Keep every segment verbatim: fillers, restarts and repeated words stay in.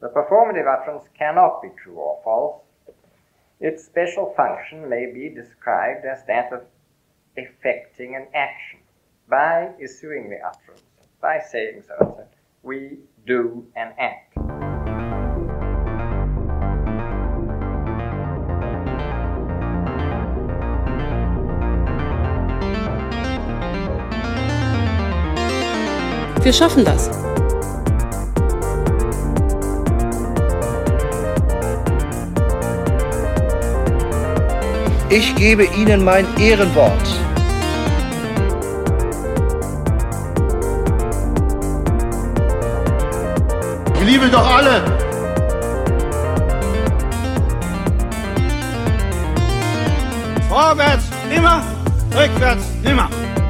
The performative utterance cannot be true or false. Its special function may be described as that of effecting an action by issuing the utterance, by saying so and so. We do an act. Wir schaffen das. Ich gebe Ihnen mein Ehrenwort. Ich liebe doch alle. Vorwärts immer, rückwärts nimmer.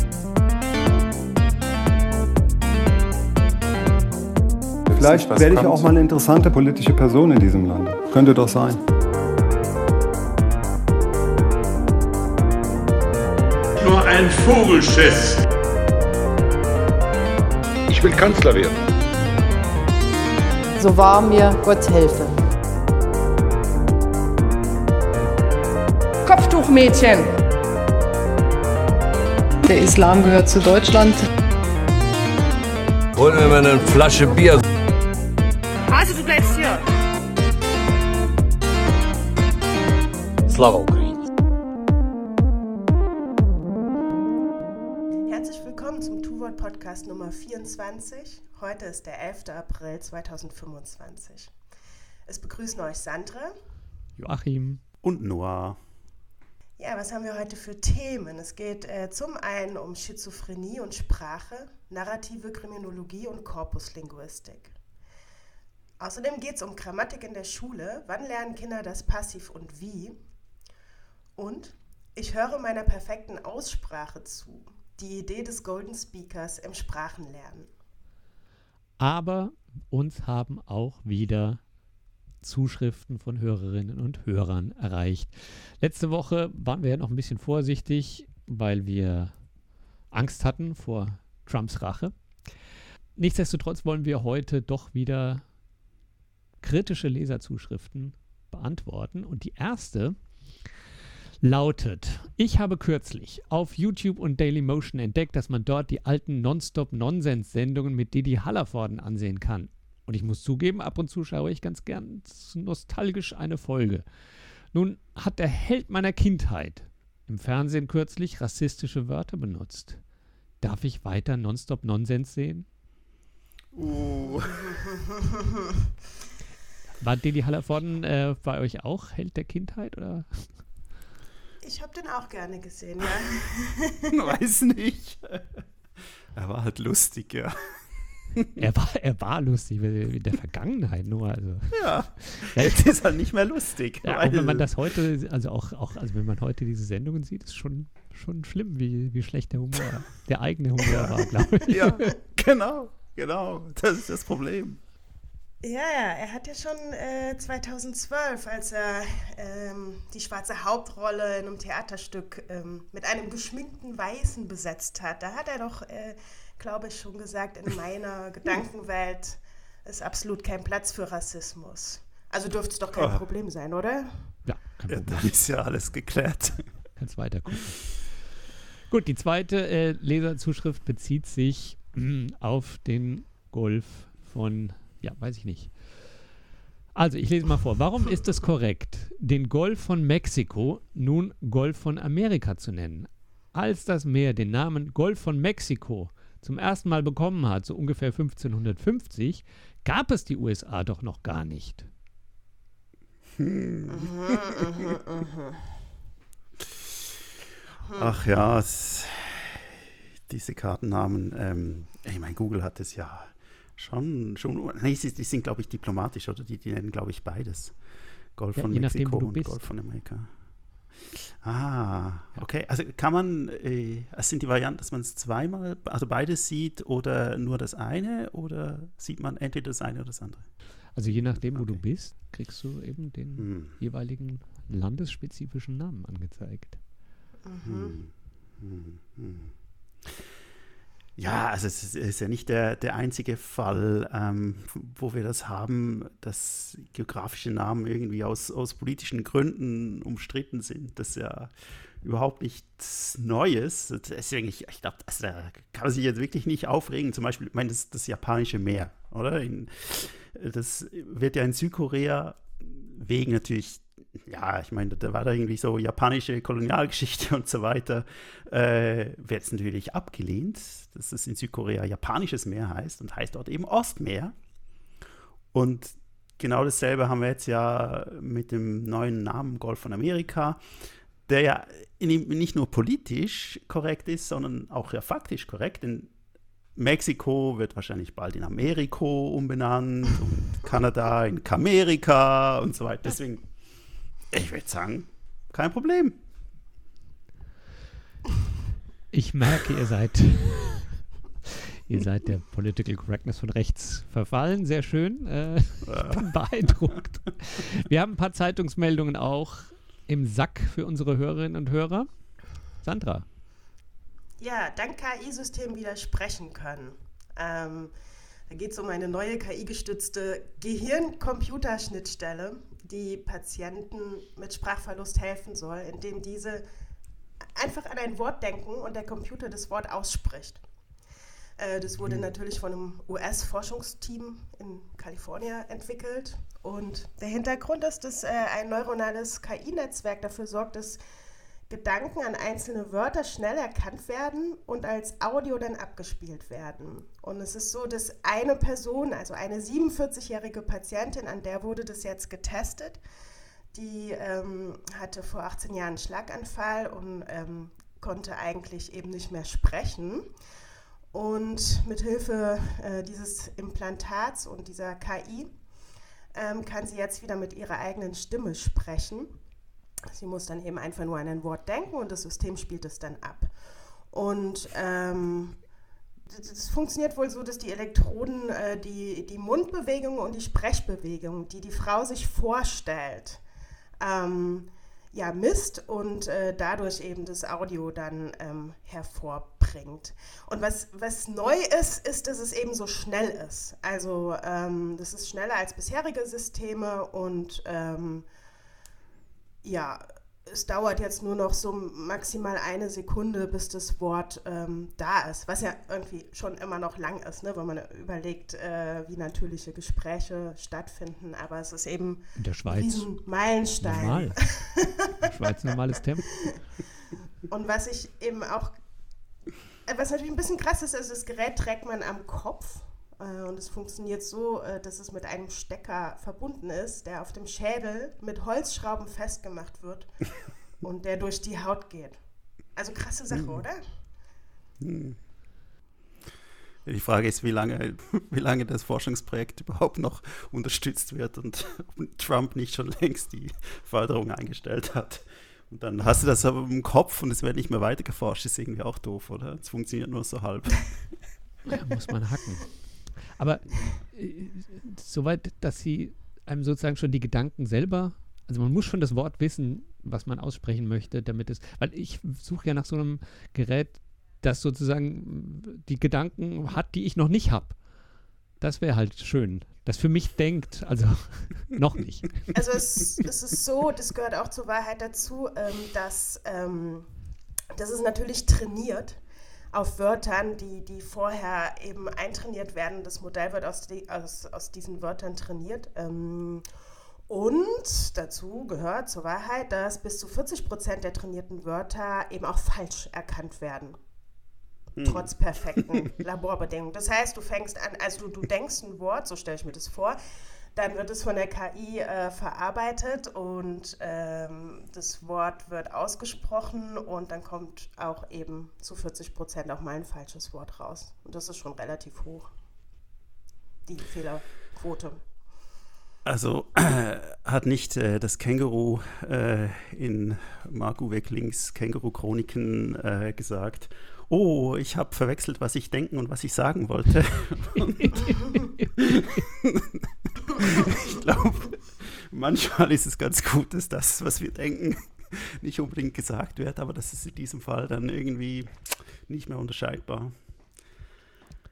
Vielleicht werde ich auch mal eine interessante politische Person in diesem Land. Könnte doch sein. Nur ein Vogelschiss. Ich will Kanzler werden. So wahr mir Gott helfe. Kopftuchmädchen. Der Islam gehört zu Deutschland. Holen wir mal eine Flasche Bier. Also du bleibst hier. Slava Ukraini. Herzlich willkommen zum Tuvold-Podcast Nummer vierundzwanzig. Heute ist der elfter April zweitausendfünfundzwanzig. Es begrüßen euch Sandra, Joachim und Noah. Ja, was haben wir heute für Themen? Es geht äh, zum einen um Schizophrenie und Sprache, narrative Kriminologie und Korpuslinguistik. Außerdem geht es um Grammatik in der Schule. Wann lernen Kinder das Passiv und wie? Und ich höre meiner perfekten Aussprache zu. Die Idee des Golden Speakers im Sprachenlernen. Aber uns haben auch wieder Zuschriften von Hörerinnen und Hörern erreicht. Letzte Woche waren wir ja noch ein bisschen vorsichtig, weil wir Angst hatten vor Trumps Rache. Nichtsdestotrotz wollen wir heute doch wieder kritische Leserzuschriften beantworten. Und die erste lautet: Ich habe kürzlich auf YouTube und Dailymotion entdeckt, dass man dort die alten Nonstop-Nonsens-Sendungen mit Didi Hallervorden ansehen kann. Und ich muss zugeben, ab und zu schaue ich ganz gern nostalgisch eine Folge. Nun hat der Held meiner Kindheit im Fernsehen kürzlich rassistische Wörter benutzt. Darf ich weiter Nonstop-Nonsens sehen? Uh. War Didi Hallervorden äh, bei euch auch Held der Kindheit, oder? Ich habe den auch gerne gesehen, ja. Weiß nicht. Er war halt lustig, ja. Er war, er war lustig in der Vergangenheit nur. Also. Ja, jetzt ist er nicht mehr lustig. Ja, auch wenn man das heute, also auch, auch also wenn man heute diese Sendungen sieht, ist schon, schon schlimm, wie, wie schlecht der Humor, der eigene Humor war, glaube ich. Ja, genau, genau. Das ist das Problem. Ja, ja, er hat ja schon äh, zweitausendzwölf, als er ähm, die schwarze Hauptrolle in einem Theaterstück ähm, mit einem geschminkten Weißen besetzt hat. Da hat er doch, äh, glaube ich, schon gesagt, in meiner Gedankenwelt ist absolut kein Platz für Rassismus. Also dürfte es doch kein oh. Problem sein, oder? Ja, kein ja, Problem. Dann ist ja alles geklärt. Kannst weiter gucken. Gut, die zweite äh, Leserzuschrift bezieht sich mh, auf den Golf von... Ja, weiß ich nicht. Also, ich lese mal vor. Warum ist es korrekt, den Golf von Mexiko nun Golf von Amerika zu nennen? Als das Meer den Namen Golf von Mexiko zum ersten Mal bekommen hat, so ungefähr fünfzehnhundertfünfzig, gab es die U S A doch noch gar nicht. Hm. Ach ja, es, diese Kartennamen, ähm, ich meine, Google hat es ja Schon, schon, nee, die sind, glaube ich, diplomatisch, oder? Die, die nennen, glaube ich, beides. Golf ja, von je Mexiko nachdem, wo du und bist. Golf von Amerika. Ah, okay. Also kann man, äh, es sind die Varianten, dass man es zweimal, also beides sieht oder nur das eine, oder sieht man entweder das eine oder das andere? Also je nachdem, wo okay. du bist, kriegst du eben den hm. jeweiligen landesspezifischen Namen angezeigt. Mhm. Hm. Hm. Ja, also es ist, ist ja nicht der, der einzige Fall, ähm, wo wir das haben, dass geografische Namen irgendwie aus, aus politischen Gründen umstritten sind. Das ist ja überhaupt nichts Neues. Deswegen, ich, ich glaube, also da kann man sich jetzt wirklich nicht aufregen. Zum Beispiel, ich meine, das, das japanische Meer, oder? In, das wird ja in Südkorea wegen natürlich, ja, ich meine, da war da irgendwie so japanische Kolonialgeschichte und so weiter, äh, wird es natürlich abgelehnt, dass es in Südkorea japanisches Meer heißt und heißt dort eben Ostmeer. Und genau dasselbe haben wir jetzt ja mit dem neuen Namen Golf von Amerika, der ja nicht nur politisch korrekt ist, sondern auch ja faktisch korrekt, denn Mexiko wird wahrscheinlich bald in Ameriko umbenannt und Kanada in Kamerika und so weiter. Deswegen, ich würde sagen, kein Problem. Ich merke, ihr seid, ihr seid der Political Correctness von rechts verfallen. Sehr schön. Äh, ich bin beeindruckt. Wir haben ein paar Zeitungsmeldungen auch im Sack für unsere Hörerinnen und Hörer. Sandra. Ja, dank K I-Systemen widersprechen können. Ähm, da geht es um eine neue K I-gestützte Gehirn-Computer-Schnittstelle, die Patienten mit Sprachverlust helfen soll, indem diese einfach an ein Wort denken und der Computer das Wort ausspricht. Äh, das wurde mhm. natürlich von einem U S-Forschungsteam in Kalifornien entwickelt. Und der Hintergrund ist, dass äh, ein neuronales K I-Netzwerk dafür sorgt, dass Gedanken an einzelne Wörter schnell erkannt werden und als Audio dann abgespielt werden. Und es ist so, dass eine Person, also eine siebenundvierzigjährige Patientin, an der wurde das jetzt getestet, die ähm, hatte vor achtzehn Jahren einen Schlaganfall und ähm, konnte eigentlich eben nicht mehr sprechen. Und mit Hilfe äh, dieses Implantats und dieser K I ähm, kann sie jetzt wieder mit ihrer eigenen Stimme sprechen. Sie muss dann eben einfach nur an ein Wort denken und das System spielt es dann ab. Und ähm, das funktioniert wohl so, dass die Elektroden äh, die, die Mundbewegungen und die Sprechbewegungen, die die Frau sich vorstellt, ähm, ja, misst und äh, dadurch eben das Audio dann ähm, hervorbringt. Und was, was neu ist, ist, dass es eben so schnell ist. Also ähm, das ist schneller als bisherige Systeme und ähm, ja, es dauert jetzt nur noch so maximal eine Sekunde, bis das Wort ähm, da ist, was ja irgendwie schon immer noch lang ist, ne, wenn man überlegt, äh, wie natürliche Gespräche stattfinden, aber es ist eben in der Schweiz ein riesen Meilenstein. Normal. In der Schweiz normales Tempo. Und was ich eben auch, was natürlich ein bisschen krass ist, ist, das Gerät trägt man am Kopf. Und es funktioniert so, dass es mit einem Stecker verbunden ist, der auf dem Schädel mit Holzschrauben festgemacht wird und der durch die Haut geht. Also krasse Sache, hm. oder? Hm. Die Frage ist, wie lange, wie lange das Forschungsprojekt überhaupt noch unterstützt wird und ob Trump nicht schon längst die Förderung eingestellt hat. Und dann hast du das aber im Kopf und es wird nicht mehr weiter geforscht. Das ist irgendwie auch doof, oder? Es funktioniert nur so halb. Da muss man hacken. Aber äh, soweit, dass sie einem sozusagen schon die Gedanken selber, also man muss schon das Wort wissen, was man aussprechen möchte, damit es, weil ich suche ja nach so einem Gerät, das sozusagen die Gedanken hat, die ich noch nicht habe. Das wäre halt schön, das für mich denkt, also noch nicht. Also es, es ist so, das gehört auch zur Wahrheit dazu, ähm, dass, ähm, dass es natürlich trainiert auf Wörtern, die, die vorher eben eintrainiert werden. Das Modell wird aus, die, aus, aus diesen Wörtern trainiert. Ähm, und dazu gehört zur Wahrheit, dass bis zu vierzig Prozent der trainierten Wörter eben auch falsch erkannt werden. Hm. Trotz perfekten Laborbedingungen. Das heißt, du fängst an, also du, du denkst ein Wort, so stelle ich mir das vor, dann wird es von der K I äh, verarbeitet und ähm, das Wort wird ausgesprochen und dann kommt auch eben zu vierzig Prozent auch mal ein falsches Wort raus. Und das ist schon relativ hoch, die Fehlerquote. Also äh, hat nicht äh, das Känguru äh, in Marc-Uwe Klings Känguru-Chroniken äh, gesagt, oh, ich habe verwechselt, was ich denken und was ich sagen wollte. Ich glaube, manchmal ist es ganz gut, dass das, was wir denken, nicht unbedingt gesagt wird, aber das ist in diesem Fall dann irgendwie nicht mehr unterscheidbar.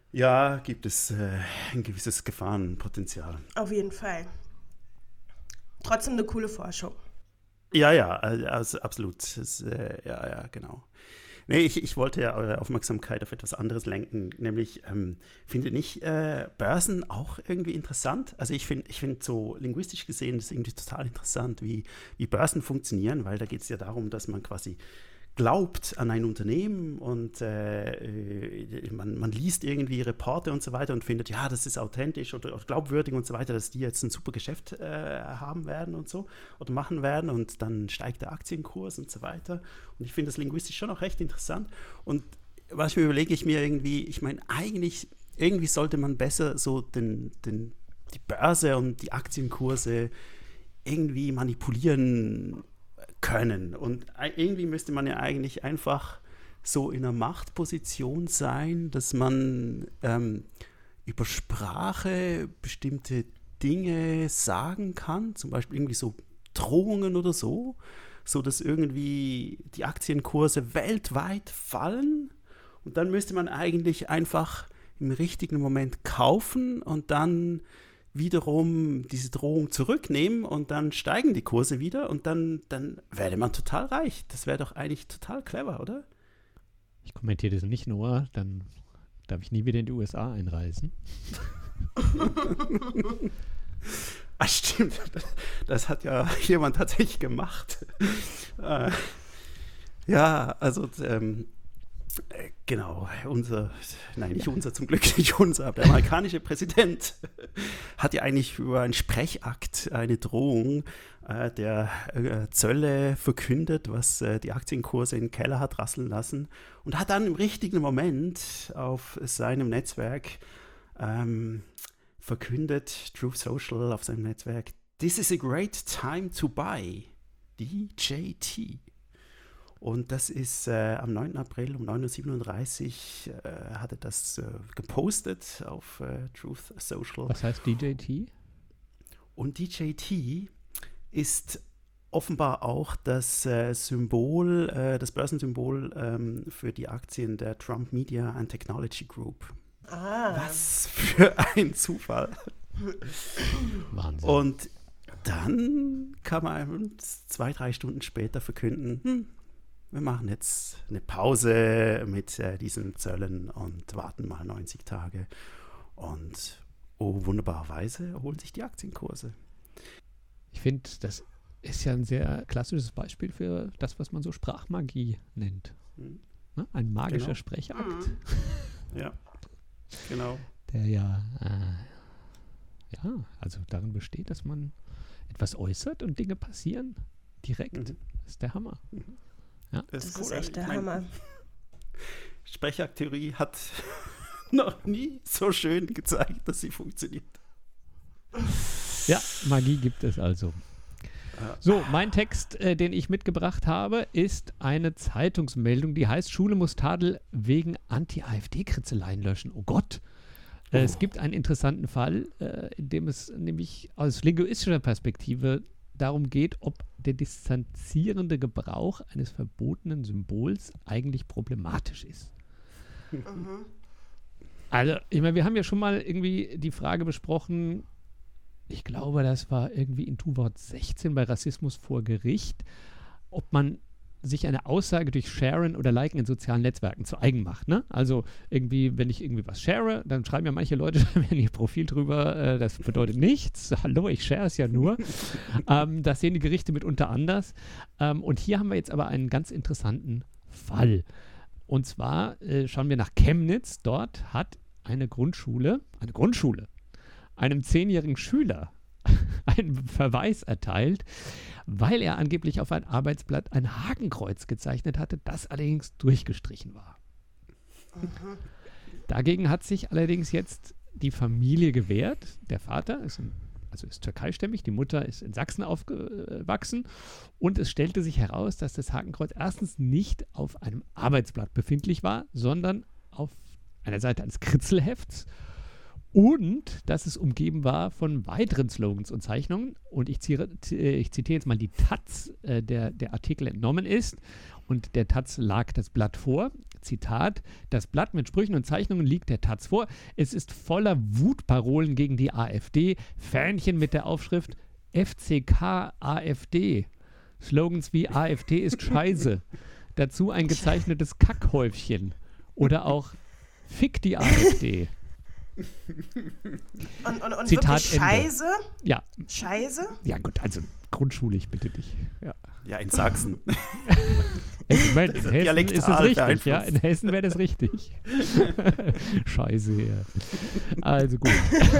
Ja, gibt es äh, ein gewisses Gefahrenpotenzial. Auf jeden Fall. Trotzdem eine coole Vorschau. Ja, ja, also absolut. Das, äh, ja, ja, genau. Nee, ich, ich wollte ja eure Aufmerksamkeit auf etwas anderes lenken, nämlich, ähm, findet nicht äh, Börsen auch irgendwie interessant? Also ich finde ich find so linguistisch gesehen ist irgendwie total interessant, wie, wie Börsen funktionieren, weil da geht es ja darum, dass man quasi glaubt an ein Unternehmen und äh, man, man liest irgendwie Reporte und so weiter und findet, ja, das ist authentisch oder, oder glaubwürdig und so weiter, dass die jetzt ein super Geschäft äh, haben werden und so oder machen werden und dann steigt der Aktienkurs und so weiter. Und ich finde das linguistisch schon auch recht interessant. Und manchmal überlege ich mir irgendwie, ich meine, eigentlich, irgendwie sollte man besser so den, den, die Börse und die Aktienkurse irgendwie manipulieren können. Und irgendwie müsste man ja eigentlich einfach so in einer Machtposition sein, dass man ähm, über Sprache bestimmte Dinge sagen kann, zum Beispiel irgendwie so Drohungen oder so, so dass irgendwie die Aktienkurse weltweit fallen und dann müsste man eigentlich einfach im richtigen Moment kaufen und dann wiederum diese Drohung zurücknehmen und dann steigen die Kurse wieder und dann, dann werde man total reich. Das wäre doch eigentlich total clever, oder? Ich kommentiere das nicht nur, dann darf ich nie wieder in die U S A einreisen. Ah, stimmt. Das, das hat ja jemand tatsächlich gemacht. äh, ja, also ähm, Äh, genau, unser, nein, nicht unser, zum Glück nicht unser, aber der amerikanische Präsident hat ja eigentlich über einen Sprechakt eine Drohung äh, der äh, Zölle verkündet, was äh, die Aktienkurse in den Keller hat rasseln lassen und hat dann im richtigen Moment auf seinem Netzwerk ähm, verkündet, Truth Social auf seinem Netzwerk, "This is a great time to buy D J T." Und das ist äh, am neunten April um neun Uhr siebenunddreißig äh, hat er das äh, gepostet auf äh, Truth Social. Was heißt D J T? Und D J T ist offenbar auch das äh, Symbol, äh, das Börsensymbol ähm, für die Aktien der Trump Media and Technology Group. Ah. Was für ein Zufall. Wahnsinn. Und dann kann man zwei, drei Stunden später verkünden, hm, wir machen jetzt eine Pause mit äh, diesen Zöllen und warten mal neunzig Tage. Und oh, wunderbarerweise erholen sich die Aktienkurse. Ich finde, das ist ja ein sehr klassisches Beispiel für das, was man so Sprachmagie nennt. Mhm. Ne? Ein magischer Genau. Sprechakt. Mhm. Ja, genau. Der ja, äh, ja, also darin besteht, dass man etwas äußert und Dinge passieren direkt. Mhm. Das ist der Hammer. Mhm. Ja. Das, ist, das ist cool. echt der Ich mein, Hammer. Sprechakt-Theorie hat noch nie so schön gezeigt, dass sie funktioniert. Ja, Magie gibt es also. So, mein Text, äh, den ich mitgebracht habe, ist eine Zeitungsmeldung, die heißt: Schule muss Tadel wegen Anti-AfD-Kritzeleien löschen. Oh Gott. Äh, Oh. Es gibt einen interessanten Fall, äh, in dem es nämlich aus linguistischer Perspektive darum geht, ob der distanzierende Gebrauch eines verbotenen Symbols eigentlich problematisch ist. Mhm. Also, ich meine, wir haben ja schon mal irgendwie die Frage besprochen, ich glaube, das war irgendwie in Tu-Wort sechzehn bei Rassismus vor Gericht, ob man sich eine Aussage durch Sharen oder Liken in sozialen Netzwerken zu eigen macht. Ne? Also irgendwie, wenn ich irgendwie was share, dann schreiben ja manche Leute in ihr Profil drüber, äh, das bedeutet nichts. Hallo, ich share es ja nur. ähm, das sehen die Gerichte mitunter anders. Ähm, und hier haben wir jetzt aber einen ganz interessanten Fall. Und zwar äh, schauen wir nach Chemnitz. Dort hat eine Grundschule, eine Grundschule, einem zehnjährigen Schüler einen Verweis erteilt, weil er angeblich auf ein Arbeitsblatt ein Hakenkreuz gezeichnet hatte, das allerdings durchgestrichen war. Mhm. Dagegen hat sich allerdings jetzt die Familie gewehrt. Der Vater ist, in, also ist türkeistämmig, die Mutter ist in Sachsen aufgewachsen und es stellte sich heraus, dass das Hakenkreuz erstens nicht auf einem Arbeitsblatt befindlich war, sondern auf einer Seite eines Kritzelhefts. Und dass es umgeben war von weiteren Slogans und Zeichnungen. Und ich zitiere, ich zitiere jetzt mal die Taz, äh, der der Artikel entnommen ist. Und der Taz lag das Blatt vor. Zitat, das Blatt mit Sprüchen und Zeichnungen liegt der Taz vor. Es ist voller Wutparolen gegen die AfD, Fähnchen mit der Aufschrift F C K AfD, Slogans wie AfD ist scheiße, dazu ein gezeichnetes Kackhäufchen oder auch Fick die AfD. Und, und, und Zitat wirklich Scheiße? Ende. Ja. Scheiße? Ja gut, also grundschulig bitte dich. Ja, ja in Sachsen. Ich meine, in Hessen ist es richtig, ja. In Hessen wäre das richtig. Scheiße, ja. Also gut.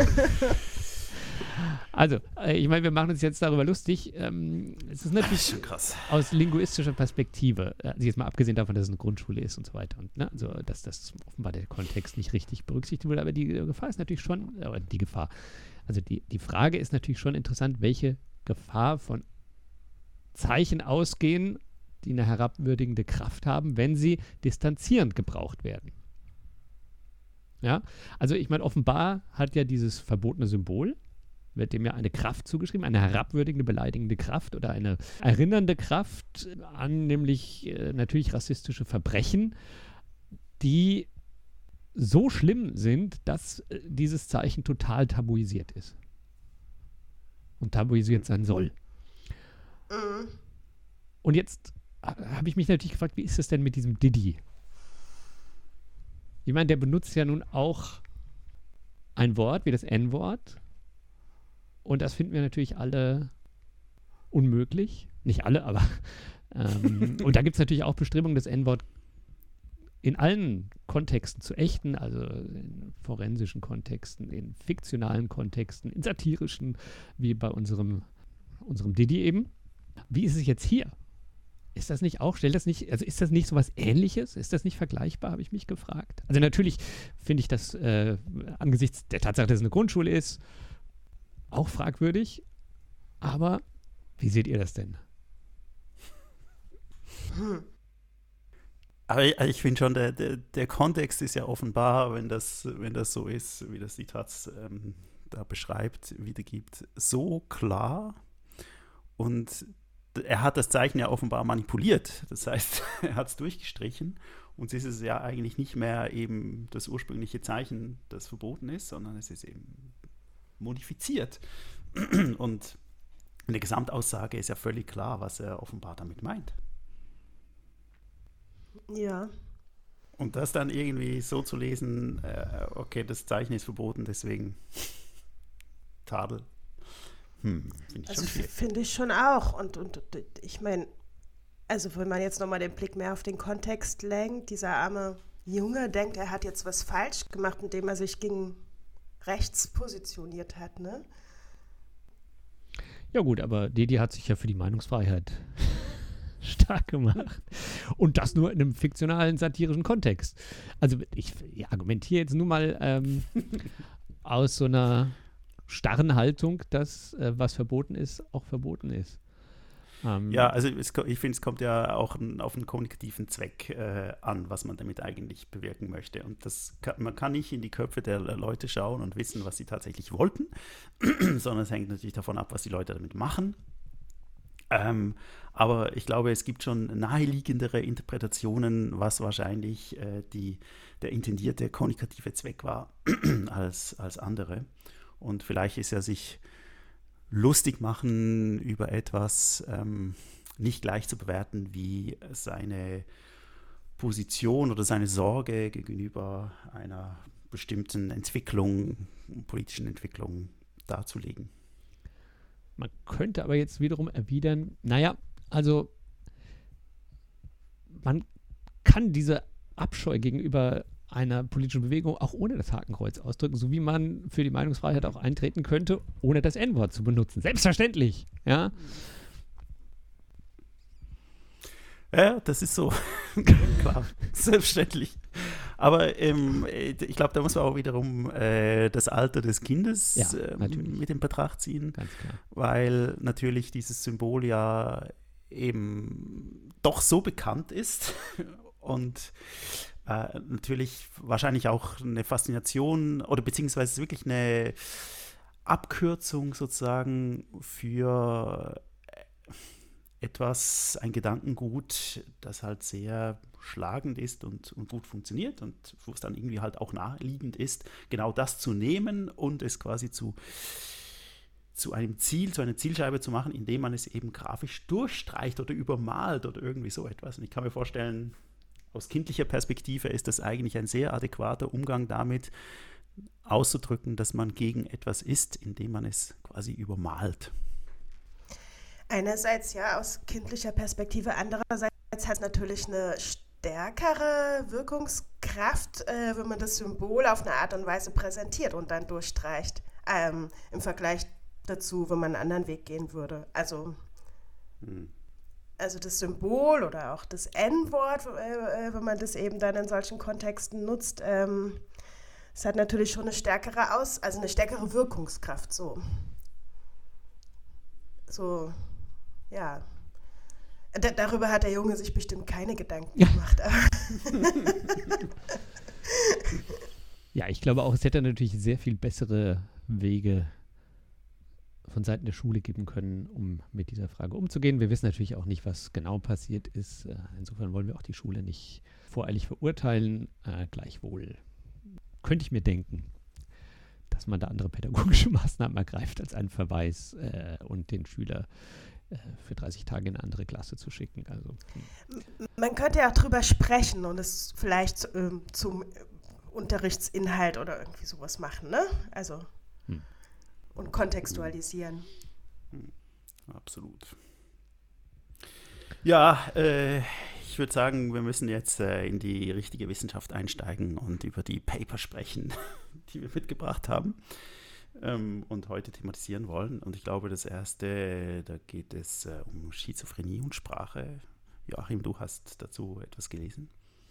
Also, ich meine, wir machen uns jetzt darüber lustig. Ähm, es ist natürlich schon krass. Aus linguistischer Perspektive, also jetzt mal abgesehen davon, dass es eine Grundschule ist und so weiter, und ne, also dass das offenbar der Kontext nicht richtig berücksichtigt wurde, aber die Gefahr ist natürlich schon, aber die Gefahr, also die, die Frage ist natürlich schon interessant, welche Gefahr von Zeichen ausgehen, die eine herabwürdigende Kraft haben, wenn sie distanzierend gebraucht werden. Ja, also ich meine, offenbar hat ja dieses verbotene Symbol, wird dem ja eine Kraft zugeschrieben, eine herabwürdigende, beleidigende Kraft oder eine erinnernde Kraft an nämlich äh, natürlich rassistische Verbrechen, die so schlimm sind, dass äh, dieses Zeichen total tabuisiert ist. Und tabuisiert sein soll. Und jetzt habe ich mich natürlich gefragt, wie ist es denn mit diesem Diddy? Ich meine, der benutzt ja nun auch ein Wort wie das En-Wort. Und das finden wir natürlich alle unmöglich. Nicht alle, aber ähm, und da gibt es natürlich auch Bestrebungen, das En-Wort in allen Kontexten zu ächten, also in forensischen Kontexten, in fiktionalen Kontexten, in satirischen, wie bei unserem, unserem Diddy eben. Wie ist es jetzt hier? Ist das nicht auch, stellt das nicht, also ist das nicht so was Ähnliches? Ist das nicht vergleichbar, habe ich mich gefragt. Also natürlich finde ich das äh, angesichts der Tatsache, dass es eine Grundschule ist, auch fragwürdig, aber wie seht ihr das denn? Hm. Aber ich, ich finde schon, der, der, der Kontext ist ja offenbar, wenn das, wenn das so ist, wie das die Taz ähm, da beschreibt, wiedergibt, so klar. Und er hat das Zeichen ja offenbar manipuliert. Das heißt, er hat es durchgestrichen. Und es ist ja eigentlich nicht mehr eben das ursprüngliche Zeichen, das verboten ist, sondern es ist eben modifiziert. Und in der Gesamtaussage ist ja völlig klar, was er offenbar damit meint. Ja. Und das dann irgendwie so zu lesen, äh, okay, das Zeichen ist verboten, deswegen Tadel. Hm, finde ich also schon schwierig. Finde ich schon auch. Und, und, und ich meine, also wenn man jetzt nochmal den Blick mehr auf den Kontext lenkt, dieser arme Junge denkt, er hat jetzt was falsch gemacht, indem er sich gegen rechts positioniert hat, ne? Ja gut, aber Didi hat sich ja für die Meinungsfreiheit stark gemacht. Und das nur in einem fiktionalen, satirischen Kontext. Also ich, ich argumentiere jetzt nur mal ähm, aus so einer starren Haltung, dass äh, was verboten ist, auch verboten ist. Ähm, ja, also es, ich finde, es kommt ja auch n, auf einen kommunikativen Zweck äh, an, was man damit eigentlich bewirken möchte. Und das kann, man kann nicht in die Köpfe der Leute schauen und wissen, was sie tatsächlich wollten, sondern es hängt natürlich davon ab, was die Leute damit machen. Ähm, aber ich glaube, es gibt schon naheliegendere Interpretationen, was wahrscheinlich äh, die, der intendierte kommunikative Zweck war, als, als andere. Und vielleicht ist er sich lustig machen über etwas ähm, nicht gleich zu bewerten wie seine Position oder seine Sorge gegenüber einer bestimmten Entwicklung, politischen Entwicklung darzulegen. Man könnte aber jetzt wiederum erwidern, naja, also man kann diese Abscheu gegenüber einer politischen Bewegung auch ohne das Hakenkreuz ausdrücken, so wie man für die Meinungsfreiheit auch eintreten könnte, ohne das En-Wort zu benutzen. Selbstverständlich, ja. Ja, das ist so. Klar, selbstverständlich. Aber ähm, ich glaube, da muss man auch wiederum äh, das Alter des Kindes ja, ähm, mit in Betracht ziehen. Ganz klar. Weil natürlich dieses Symbol ja eben doch so bekannt ist und äh, natürlich wahrscheinlich auch eine Faszination oder beziehungsweise wirklich eine Abkürzung sozusagen für etwas, ein Gedankengut, das halt sehr schlagend ist und, und gut funktioniert und wo es dann irgendwie halt auch naheliegend ist, genau das zu nehmen und es quasi zu, zu einem Ziel, zu einer Zielscheibe zu machen, indem man es eben grafisch durchstreicht oder übermalt oder irgendwie so etwas. Und ich kann mir vorstellen, aus kindlicher Perspektive ist das eigentlich ein sehr adäquater Umgang damit, auszudrücken, dass man gegen etwas ist, indem man es quasi übermalt. Einerseits ja aus kindlicher Perspektive, andererseits hat es natürlich eine stärkere Wirkungskraft, äh, wenn man das Symbol auf eine Art und Weise präsentiert und dann durchstreicht, ähm, im Vergleich dazu, wenn man einen anderen Weg gehen würde. Also, hm. also das Symbol oder auch das En-Wort, äh, wenn man das eben dann in solchen Kontexten nutzt, ähm, es hat natürlich schon eine stärkere Aus, also eine stärkere Wirkungskraft, so. So, ja. D- darüber hat der Junge sich bestimmt keine Gedanken ja. gemacht. Ja, ich glaube auch, es hätte natürlich sehr viel bessere Wege von Seiten der Schule geben können, um mit dieser Frage umzugehen. Wir wissen natürlich auch nicht, was genau passiert ist. Insofern wollen wir auch die Schule nicht voreilig verurteilen. Äh, gleichwohl könnte ich mir denken, dass man da andere pädagogische Maßnahmen ergreift, als einen Verweis äh, und den Schüler äh, für dreißig Tage in eine andere Klasse zu schicken. Also, man könnte ja auch drüber sprechen und es vielleicht ähm, zum Unterrichtsinhalt oder irgendwie sowas machen, ne? Also hm. und kontextualisieren. Hm. Absolut. Ja, äh, ich würde sagen, wir müssen jetzt äh, in die richtige Wissenschaft einsteigen und über die Paper sprechen, die wir mitgebracht haben ähm, und heute thematisieren wollen. Und ich glaube, das erste, da geht es äh, um Schizophrenie und Sprache. Joachim, du hast dazu etwas gelesen?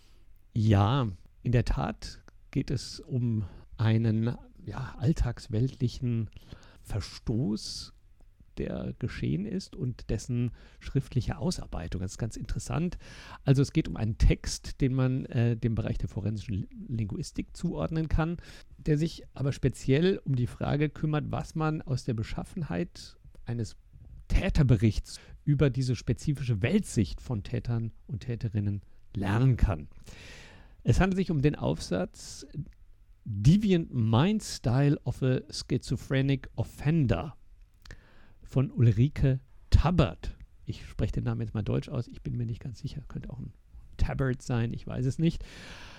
Ja, in der Tat geht es um einen ja, alltagsweltlichen Verstoß, der geschehen ist und dessen schriftliche Ausarbeitung. Das ist ganz interessant. Also es geht um einen Text, den man äh, dem Bereich der forensischen Linguistik zuordnen kann, der sich aber speziell um die Frage kümmert, was man aus der Beschaffenheit eines Täterberichts über diese spezifische Weltsicht von Tätern und Täterinnen lernen kann. Es handelt sich um den Aufsatz Deviant Mind Style of a Schizophrenic Offender von Ulrike Tabbert. Ich spreche den Namen jetzt mal deutsch aus, ich bin mir nicht ganz sicher, könnte auch ein Tabbert sein, ich weiß es nicht.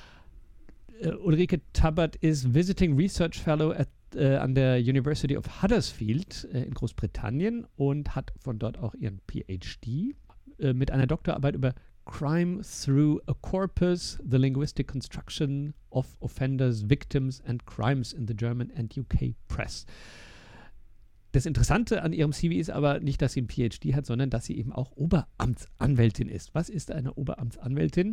Uh, Ulrike Tabbert ist Visiting Research Fellow at, uh, an der University of Huddersfield uh, in Großbritannien und hat von dort auch ihren P H D uh, mit einer Doktorarbeit über Crime Through a Corpus, the Linguistic Construction of Offenders, Victims and Crimes in the German and U K Press. Das Interessante an ihrem C V ist aber nicht, dass sie einen P H D hat, sondern dass sie eben auch Oberamtsanwältin ist. Was ist eine Oberamtsanwältin?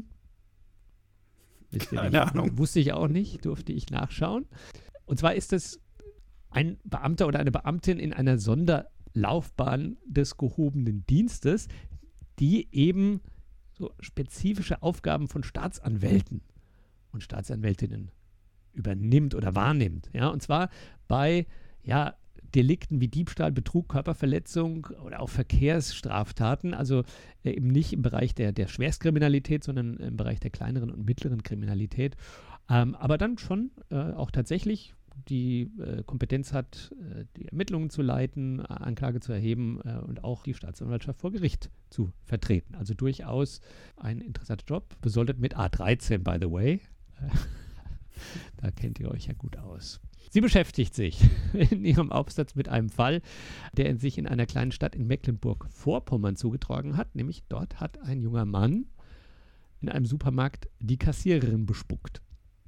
Wisst ihr Keine nicht? Ahnung. Wusste ich auch nicht, durfte ich nachschauen. Und zwar ist es ein Beamter oder eine Beamtin in einer Sonderlaufbahn des gehobenen Dienstes, die eben so spezifische Aufgaben von Staatsanwälten und Staatsanwältinnen übernimmt oder wahrnimmt. Ja? Und zwar bei ja, Delikten wie Diebstahl, Betrug, Körperverletzung oder auch Verkehrsstraftaten, also äh, eben nicht im Bereich der, der Schwerstkriminalität, sondern im Bereich der kleineren und mittleren Kriminalität, ähm, aber dann schon äh, auch tatsächlich die äh, Kompetenz hat, äh, die Ermittlungen zu leiten, äh, Anklage zu erheben äh, und auch die Staatsanwaltschaft vor Gericht zu vertreten. Also durchaus ein interessanter Job, besoldet mit A dreizehn, by the way. Da kennt ihr euch ja gut aus. Sie beschäftigt sich in ihrem Aufsatz mit einem Fall, der sich in einer kleinen Stadt in Mecklenburg-Vorpommern zugetragen hat. Nämlich dort hat ein junger Mann in einem Supermarkt die Kassiererin bespuckt.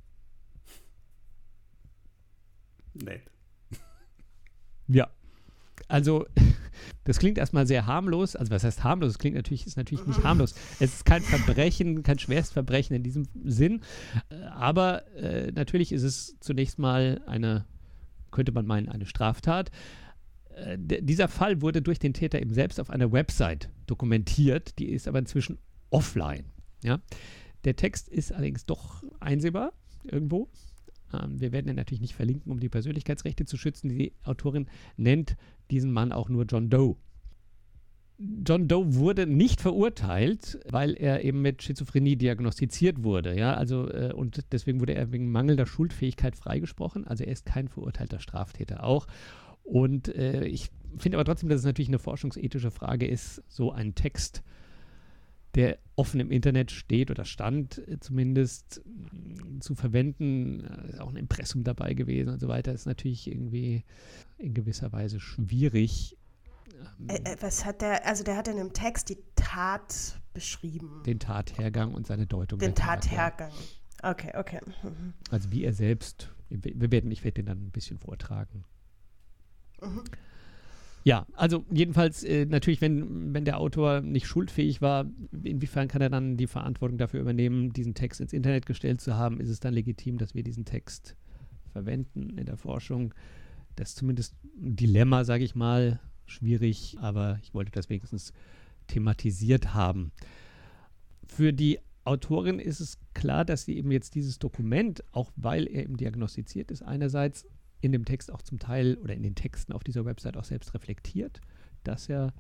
Nett. Ja, also das klingt erstmal sehr harmlos. Also was heißt harmlos? Es klingt natürlich, ist natürlich nicht harmlos. Es ist kein Verbrechen, kein Schwerstverbrechen in diesem Sinn. Aber äh, natürlich ist es zunächst mal eine, könnte man meinen, eine Straftat. Äh, d- dieser Fall wurde durch den Täter eben selbst auf einer Website dokumentiert. Die ist aber inzwischen offline. Ja? Der Text ist allerdings doch einsehbar irgendwo. Ähm, wir werden ihn natürlich nicht verlinken, um die Persönlichkeitsrechte zu schützen. Die Autorin nennt diesen Mann auch nur John Doe. John Doe wurde nicht verurteilt, weil er eben mit Schizophrenie diagnostiziert wurde. Ja? Also, äh, und deswegen wurde er wegen mangelnder Schuldfähigkeit freigesprochen. Also er ist kein verurteilter Straftäter auch. Und äh, ich finde aber trotzdem, dass es natürlich eine forschungsethische Frage ist, so einen Text, der offen im Internet steht oder stand, äh, zumindest äh, zu verwenden. Äh, ist auch ein Impressum dabei gewesen und so weiter. Ist natürlich irgendwie in gewisser Weise schwierig. Äh, was hat der, also der hat in einem Text die Tat beschrieben. Den Tathergang und seine Deutung. Den der Tat, Tathergang. Ja. Okay, okay. Mhm. Also wie er selbst, wir werden, ich werde den dann ein bisschen vortragen. Mhm. Ja, also jedenfalls äh, natürlich, wenn, wenn der Autor nicht schuldfähig war, inwiefern kann er dann die Verantwortung dafür übernehmen, diesen Text ins Internet gestellt zu haben? Ist es dann legitim, dass wir diesen Text verwenden in der Forschung? Das ist zumindest ein Dilemma, sage ich mal, schwierig, aber ich wollte das wenigstens thematisiert haben. Für die Autorin ist es klar, dass sie eben jetzt dieses Dokument, auch weil er eben diagnostiziert ist, einerseits in dem Text auch zum Teil oder in den Texten auf dieser Website auch selbst reflektiert, dass er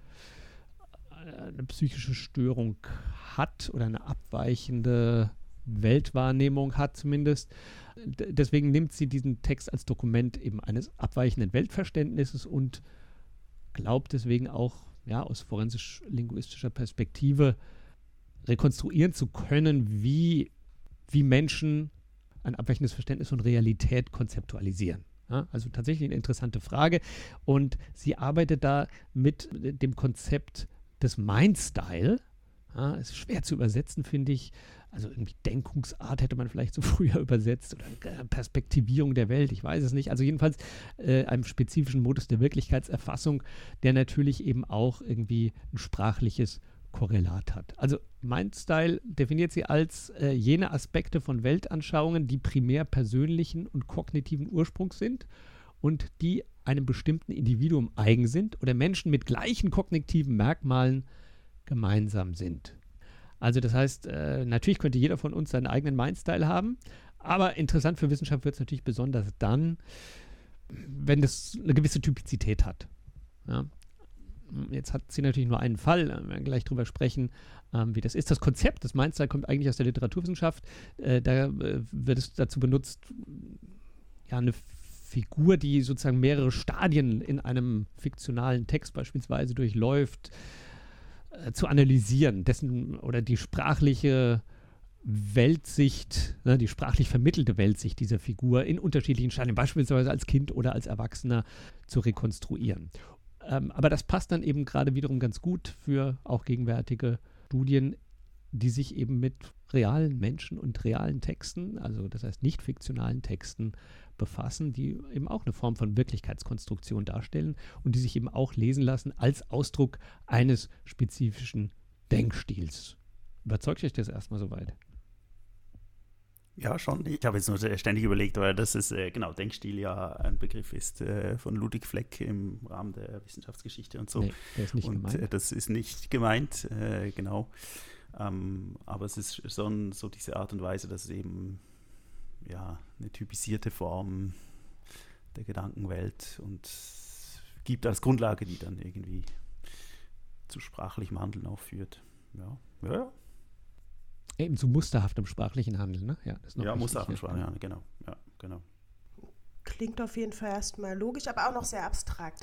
eine psychische Störung hat oder eine abweichende Weltwahrnehmung hat zumindest. D- deswegen nimmt sie diesen Text als Dokument eben eines abweichenden Weltverständnisses und glaubt deswegen auch, ja, aus forensisch-linguistischer Perspektive rekonstruieren zu können, wie, wie Menschen ein abweichendes Verständnis von Realität konzeptualisieren. Ja, also tatsächlich eine interessante Frage. Und sie arbeitet da mit dem Konzept des Mindstyle. Ja, ist schwer zu übersetzen, finde ich. Also irgendwie Denkungsart hätte man vielleicht so früher übersetzt oder Perspektivierung der Welt, ich weiß es nicht. Also jedenfalls äh, einem spezifischen Modus der Wirklichkeitserfassung, der natürlich eben auch irgendwie ein sprachliches Korrelat hat. Also Mindstyle definiert sie als äh, jene Aspekte von Weltanschauungen, die primär persönlichen und kognitiven Ursprungs sind und die einem bestimmten Individuum eigen sind oder Menschen mit gleichen kognitiven Merkmalen gemeinsam sind. Also das heißt, äh, natürlich könnte jeder von uns seinen eigenen Mindstyle haben, aber interessant für Wissenschaft wird es natürlich besonders dann, wenn das eine gewisse Typizität hat. Ja. Jetzt hat sie natürlich nur einen Fall, wir werden gleich drüber sprechen, ähm, wie das ist. Das Konzept des Mindstyle kommt eigentlich aus der Literaturwissenschaft. Äh, da äh, wird es dazu benutzt, ja, eine Figur, die sozusagen mehrere Stadien in einem fiktionalen Text beispielsweise durchläuft, äh, zu analysieren, dessen oder die sprachliche Weltsicht, ne, die sprachlich vermittelte Weltsicht dieser Figur in unterschiedlichen Stadien, beispielsweise als Kind oder als Erwachsener, zu rekonstruieren. Ähm, aber das passt dann eben gerade wiederum ganz gut für auch gegenwärtige Studien, die sich eben mit realen Menschen und realen Texten, also das heißt nicht fiktionalen Texten, befassen, die eben auch eine Form von Wirklichkeitskonstruktion darstellen und die sich eben auch lesen lassen als Ausdruck eines spezifischen Denkstils. Überzeugt euch das erstmal soweit? Ja, schon. Ich habe jetzt nur ständig überlegt, weil das ist, äh, genau, Denkstil ja ein Begriff ist äh, von Ludwig Fleck im Rahmen der Wissenschaftsgeschichte und so. Nee, der ist nicht und gemeint. Äh, das ist nicht gemeint, äh, genau. Ähm, aber es ist schon so diese Art und Weise, dass es eben ja, eine typisierte Form der Gedankenwelt und gibt als Grundlage, die dann irgendwie zu sprachlichem Handeln auch führt. Ja, ja, ja. Eben zu musterhaftem sprachlichen Handeln, ne? Ja, das ist noch ja wichtig, musterhaftem ja. Sprachlichen Handeln, genau. Ja, genau. Klingt auf jeden Fall erstmal logisch, aber auch noch sehr abstrakt.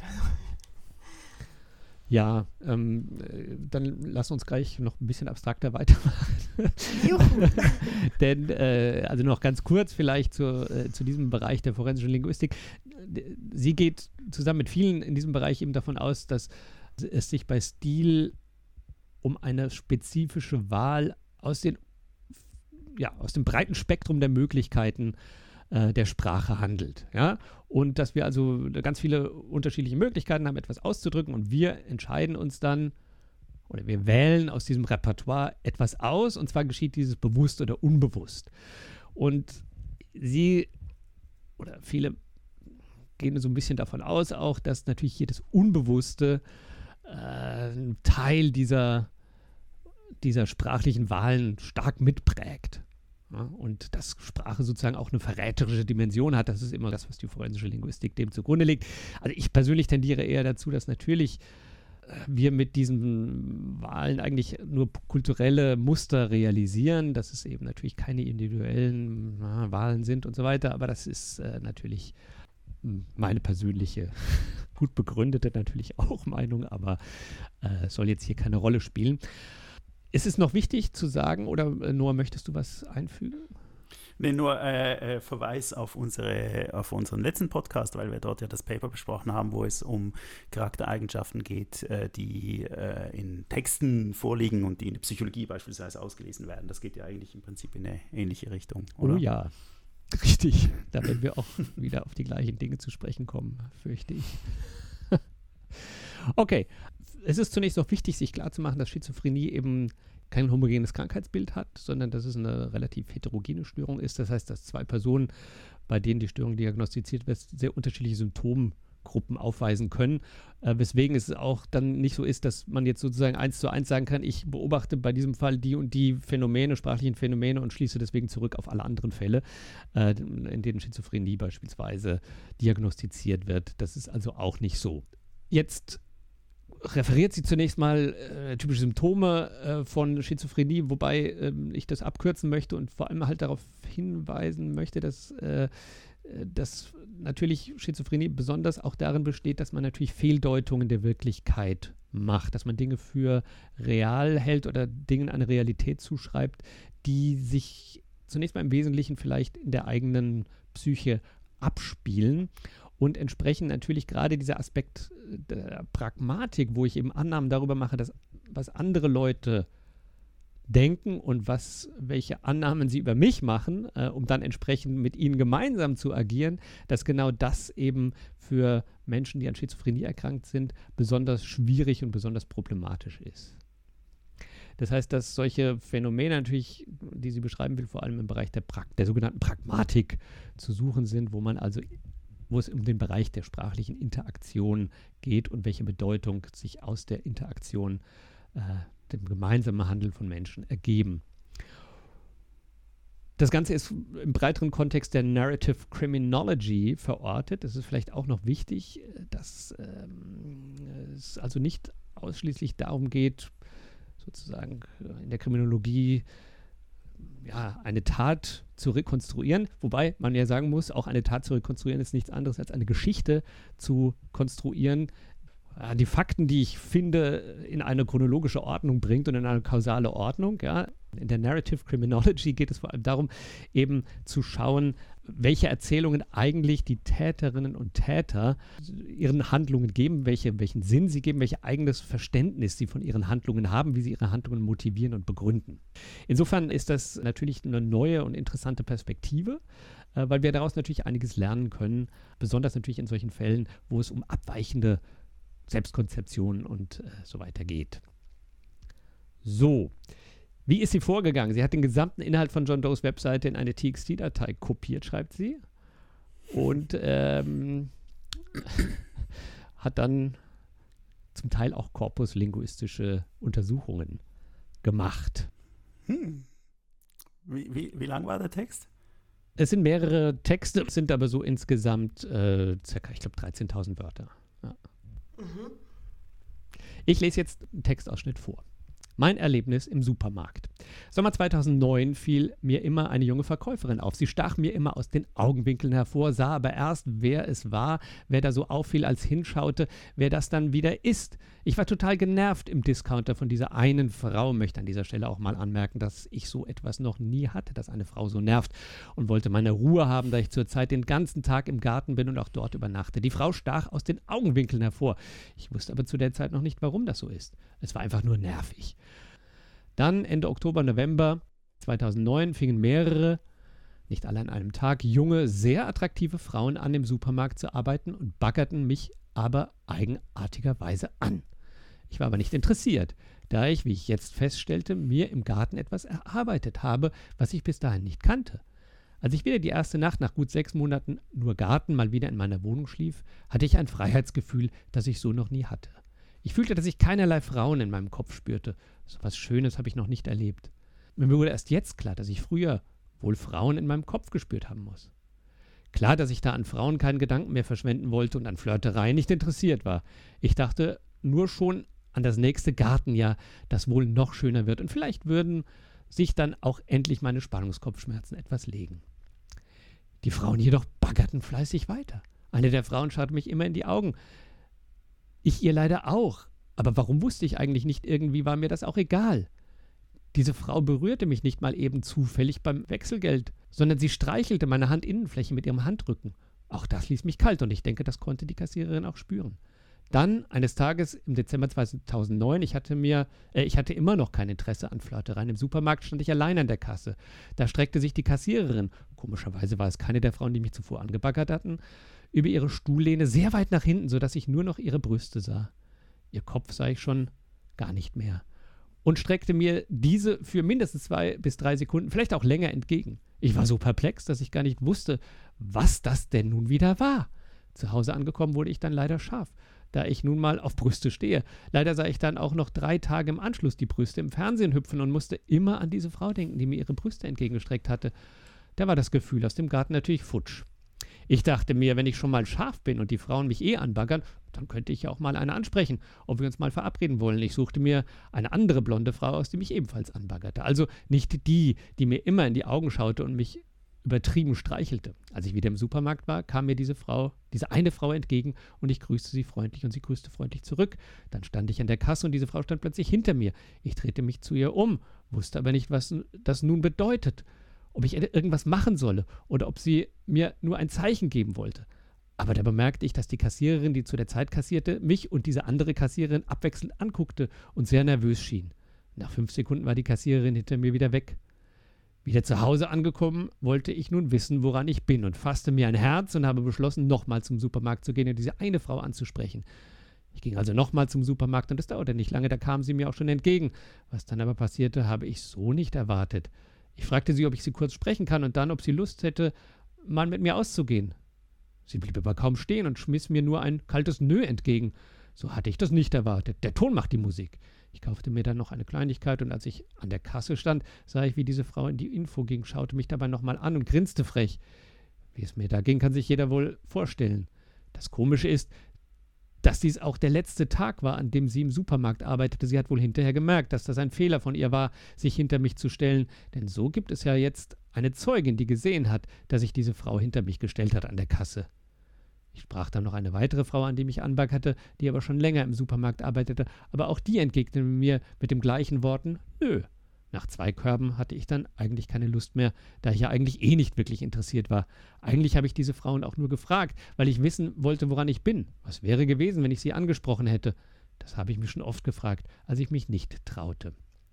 Ja, ähm, äh, dann lass uns gleich noch ein bisschen abstrakter weitermachen. Juhu. Denn, äh, also noch ganz kurz vielleicht zu, äh, zu diesem Bereich der forensischen Linguistik. Sie geht zusammen mit vielen in diesem Bereich eben davon aus, dass es sich bei Stil um eine spezifische Wahl aus, den, ja, aus dem breiten Spektrum der Möglichkeiten äh, der Sprache handelt. Ja? Und dass wir also ganz viele unterschiedliche Möglichkeiten haben, etwas auszudrücken und wir entscheiden uns dann oder wir wählen aus diesem Repertoire etwas aus und zwar geschieht dieses bewusst oder unbewusst. Und sie oder viele gehen so ein bisschen davon aus auch, dass natürlich hier das Unbewusste äh, ein Teil dieser dieser sprachlichen Wahlen stark mitprägt. Ja, und dass Sprache sozusagen auch eine verräterische Dimension hat, das ist immer das, was die forensische Linguistik dem zugrunde legt. Also ich persönlich tendiere eher dazu, dass natürlich wir mit diesen Wahlen eigentlich nur kulturelle Muster realisieren, dass es eben natürlich keine individuellen na, Wahlen sind und so weiter, aber das ist äh, natürlich meine persönliche, gut begründete natürlich auch Meinung, aber äh, soll jetzt hier keine Rolle spielen. Ist es noch wichtig zu sagen, oder äh, Noah, möchtest du was einfügen? Nee, nur äh, äh, Verweis auf, unsere, auf unseren letzten Podcast, weil wir dort ja das Paper besprochen haben, wo es um Charaktereigenschaften geht, äh, die äh, in Texten vorliegen und die in der Psychologie beispielsweise ausgelesen werden. Das geht ja eigentlich im Prinzip in eine ähnliche Richtung, oder? Oh ja, richtig. Da werden wir auch wieder auf die gleichen Dinge zu sprechen kommen, fürchte ich. Okay, es ist zunächst noch wichtig, sich klarzumachen, dass Schizophrenie eben kein homogenes Krankheitsbild hat, sondern dass es eine relativ heterogene Störung ist. Das heißt, dass zwei Personen, bei denen die Störung diagnostiziert wird, sehr unterschiedliche Symptomgruppen aufweisen können, äh, weswegen es auch dann nicht so ist, dass man jetzt sozusagen eins zu eins sagen kann, ich beobachte bei diesem Fall die und die Phänomene, sprachlichen Phänomene und schließe deswegen zurück auf alle anderen Fälle, äh, in denen Schizophrenie beispielsweise diagnostiziert wird. Das ist also auch nicht so. Jetzt referiert sie zunächst mal äh, typische Symptome äh, von Schizophrenie, wobei äh, ich das abkürzen möchte und vor allem halt darauf hinweisen möchte, dass, äh, dass natürlich Schizophrenie besonders auch darin besteht, dass man natürlich Fehldeutungen der Wirklichkeit macht, dass man Dinge für real hält oder Dingen eine Realität zuschreibt, die sich zunächst mal im Wesentlichen vielleicht in der eigenen Psyche abspielen. Und entsprechend natürlich gerade dieser Aspekt der Pragmatik, wo ich eben Annahmen darüber mache, dass, was andere Leute denken und was, welche Annahmen sie über mich machen, äh, um dann entsprechend mit ihnen gemeinsam zu agieren, dass genau das eben für Menschen, die an Schizophrenie erkrankt sind, besonders schwierig und besonders problematisch ist. Das heißt, dass solche Phänomene natürlich, die sie beschreiben will, vor allem im Bereich der, pra- der sogenannten Pragmatik zu suchen sind, wo man also wo es um den Bereich der sprachlichen Interaktion geht und welche Bedeutung sich aus der Interaktion, äh, dem gemeinsamen Handeln von Menschen ergeben. Das Ganze ist im breiteren Kontext der Narrative Criminology verortet. Das ist vielleicht auch noch wichtig, dass ähm, es also nicht ausschließlich darum geht, sozusagen in der Kriminologie ja, eine Tat zu rekonstruieren, wobei man ja sagen muss, auch eine Tat zu rekonstruieren ist nichts anderes als eine Geschichte zu konstruieren, ja, die Fakten, die ich finde, in eine chronologische Ordnung bringt und in eine kausale Ordnung. Ja. In der Narrative Criminology geht es vor allem darum, eben zu schauen, welche Erzählungen eigentlich die Täterinnen und Täter ihren Handlungen geben, welche, welchen Sinn sie geben, welches eigenes Verständnis sie von ihren Handlungen haben, wie sie ihre Handlungen motivieren und begründen. Insofern ist das natürlich eine neue und interessante Perspektive, äh, weil wir daraus natürlich einiges lernen können, besonders natürlich in solchen Fällen, wo es um abweichende Selbstkonzeption und äh, so weiter geht. So, wie ist sie vorgegangen? Sie hat den gesamten Inhalt von John Does Webseite in eine T X T-Datei kopiert, schreibt sie, und ähm, hat dann zum Teil auch korpuslinguistische Untersuchungen gemacht. Hm. Wie, wie, wie lang war der Text? Es sind mehrere Texte, es sind aber so insgesamt äh, circa, ich glaube, dreizehntausend Wörter. Ja. Mhm. Ich lese jetzt einen Textausschnitt vor. Mein Erlebnis im Supermarkt. Sommer zweitausendneun fiel mir immer eine junge Verkäuferin auf. Sie stach mir immer aus den Augenwinkeln hervor, sah aber erst, wer es war, wer da so auffiel, als hinschaute, wer das dann wieder ist. Ich war total genervt im Discounter von dieser einen Frau, möchte an dieser Stelle auch mal anmerken, dass ich so etwas noch nie hatte, dass eine Frau so nervt, und wollte meine Ruhe haben, da ich zurzeit den ganzen Tag im Garten bin und auch dort übernachte. Die Frau stach aus den Augenwinkeln hervor. Ich wusste aber zu der Zeit noch nicht, warum das so ist. Es war einfach nur nervig. Dann Ende Oktober, November zweitausendneun fingen mehrere, nicht alle an einem Tag, junge, sehr attraktive Frauen an, im Supermarkt zu arbeiten und baggerten mich aber eigenartigerweise an. Ich war aber nicht interessiert, da ich, wie ich jetzt feststellte, mir im Garten etwas erarbeitet habe, was ich bis dahin nicht kannte. Als ich wieder die erste Nacht nach gut sechs Monaten nur Garten mal wieder in meiner Wohnung schlief, hatte ich ein Freiheitsgefühl, das ich so noch nie hatte. Ich fühlte, dass ich keinerlei Frauen in meinem Kopf spürte. So was Schönes habe ich noch nicht erlebt. Mir wurde erst jetzt klar, dass ich früher wohl Frauen in meinem Kopf gespürt haben muss. Klar, dass ich da an Frauen keinen Gedanken mehr verschwenden wollte und an Flirterei nicht interessiert war. Ich dachte nur schon an das nächste Gartenjahr, das wohl noch schöner wird. Und vielleicht würden sich dann auch endlich meine Spannungskopfschmerzen etwas legen. Die Frauen jedoch baggerten fleißig weiter. Eine der Frauen schaute mich immer in die Augen. Ich ihr leider auch. Aber warum wusste ich eigentlich nicht? Irgendwie war mir das auch egal. Diese Frau berührte mich nicht mal eben zufällig beim Wechselgeld, sondern sie streichelte meine Handinnenfläche mit ihrem Handrücken. Auch das ließ mich kalt und ich denke, das konnte die Kassiererin auch spüren. Dann, eines Tages im Dezember zweitausendneun, ich hatte mir, äh, ich hatte immer noch kein Interesse an Flirtereien. Im Supermarkt stand ich allein an der Kasse. Da streckte sich die Kassiererin, komischerweise war es keine der Frauen, die mich zuvor angebaggert hatten, über ihre Stuhllehne sehr weit nach hinten, sodass ich nur noch ihre Brüste sah. Ihr Kopf sah ich schon gar nicht mehr. Und streckte mir diese für mindestens zwei bis drei Sekunden, vielleicht auch länger entgegen. Ich war so perplex, dass ich gar nicht wusste, was das denn nun wieder war. Zu Hause angekommen wurde ich dann leider scharf, da ich nun mal auf Brüste stehe. Leider sah ich dann auch noch drei Tage im Anschluss die Brüste im Fernsehen hüpfen und musste immer an diese Frau denken, die mir ihre Brüste entgegengestreckt hatte. Da war das Gefühl aus dem Garten natürlich futsch. Ich dachte mir, wenn ich schon mal scharf bin und die Frauen mich eh anbaggern, dann könnte ich ja auch mal eine ansprechen, ob wir uns mal verabreden wollen. Ich suchte mir eine andere blonde Frau aus, die mich ebenfalls anbaggerte. Also nicht die, die mir immer in die Augen schaute und mich übertrieben streichelte. Als ich wieder im Supermarkt war, kam mir diese Frau, diese eine Frau entgegen und ich grüßte sie freundlich und sie grüßte freundlich zurück. Dann stand ich an der Kasse und diese Frau stand plötzlich hinter mir. Ich drehte mich zu ihr um, wusste aber nicht, was das nun bedeutet. Ob ich irgendwas machen solle oder ob sie mir nur ein Zeichen geben wollte. Aber da bemerkte ich, dass die Kassiererin, die zu der Zeit kassierte, mich und diese andere Kassiererin abwechselnd anguckte und sehr nervös schien. Nach fünf Sekunden war die Kassiererin hinter mir wieder weg. Wieder zu Hause angekommen, wollte ich nun wissen, woran ich bin und fasste mir ein Herz und habe beschlossen, nochmal zum Supermarkt zu gehen und diese eine Frau anzusprechen. Ich ging also nochmal zum Supermarkt und es dauerte nicht lange, da kam sie mir auch schon entgegen. Was dann aber passierte, habe ich so nicht erwartet. Ich fragte sie, ob ich sie kurz sprechen kann und dann, ob sie Lust hätte, mal mit mir auszugehen. Sie blieb aber kaum stehen und schmiss mir nur ein kaltes Nö entgegen. So hatte ich das nicht erwartet. Der Ton macht die Musik. Ich kaufte mir dann noch eine Kleinigkeit und als ich an der Kasse stand, sah ich, wie diese Frau in die Info ging, schaute mich dabei nochmal an und grinste frech. Wie es mir da ging, kann sich jeder wohl vorstellen. Das Komische ist, dass dies auch der letzte Tag war, an dem sie im Supermarkt arbeitete. Sie hat wohl hinterher gemerkt, dass das ein Fehler von ihr war, sich hinter mich zu stellen. Denn so gibt es ja jetzt eine Zeugin, die gesehen hat, dass sich diese Frau hinter mich gestellt hat an der Kasse. Ich sprach dann noch eine weitere Frau an, die mich anbaggerte, die aber schon länger im Supermarkt arbeitete. Aber auch die entgegnete mir mit den gleichen Worten, nö. Nach zwei Körben hatte ich dann eigentlich keine Lust mehr, da ich ja eigentlich eh nicht wirklich interessiert war. Eigentlich habe ich diese Frauen auch nur gefragt, weil ich wissen wollte, woran ich bin. Was wäre gewesen, wenn ich sie angesprochen hätte? Das habe ich mich schon oft gefragt, als ich mich nicht traute.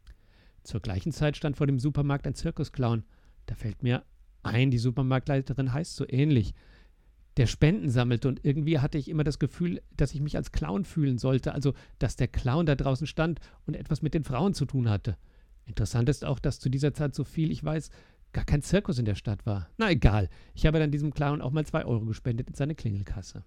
Zur gleichen Zeit stand vor dem Supermarkt ein Zirkusclown. Da fällt mir ein, die Supermarktleiterin heißt so ähnlich. Der Spenden sammelte und irgendwie hatte ich immer das Gefühl, dass ich mich als Clown fühlen sollte, also dass der Clown da draußen stand und etwas mit den Frauen zu tun hatte. Interessant ist auch, dass zu dieser Zeit, so viel ich weiß, gar kein Zirkus in der Stadt war. Na egal, ich habe dann diesem Clown auch mal zwei Euro gespendet in seine Klingelkasse.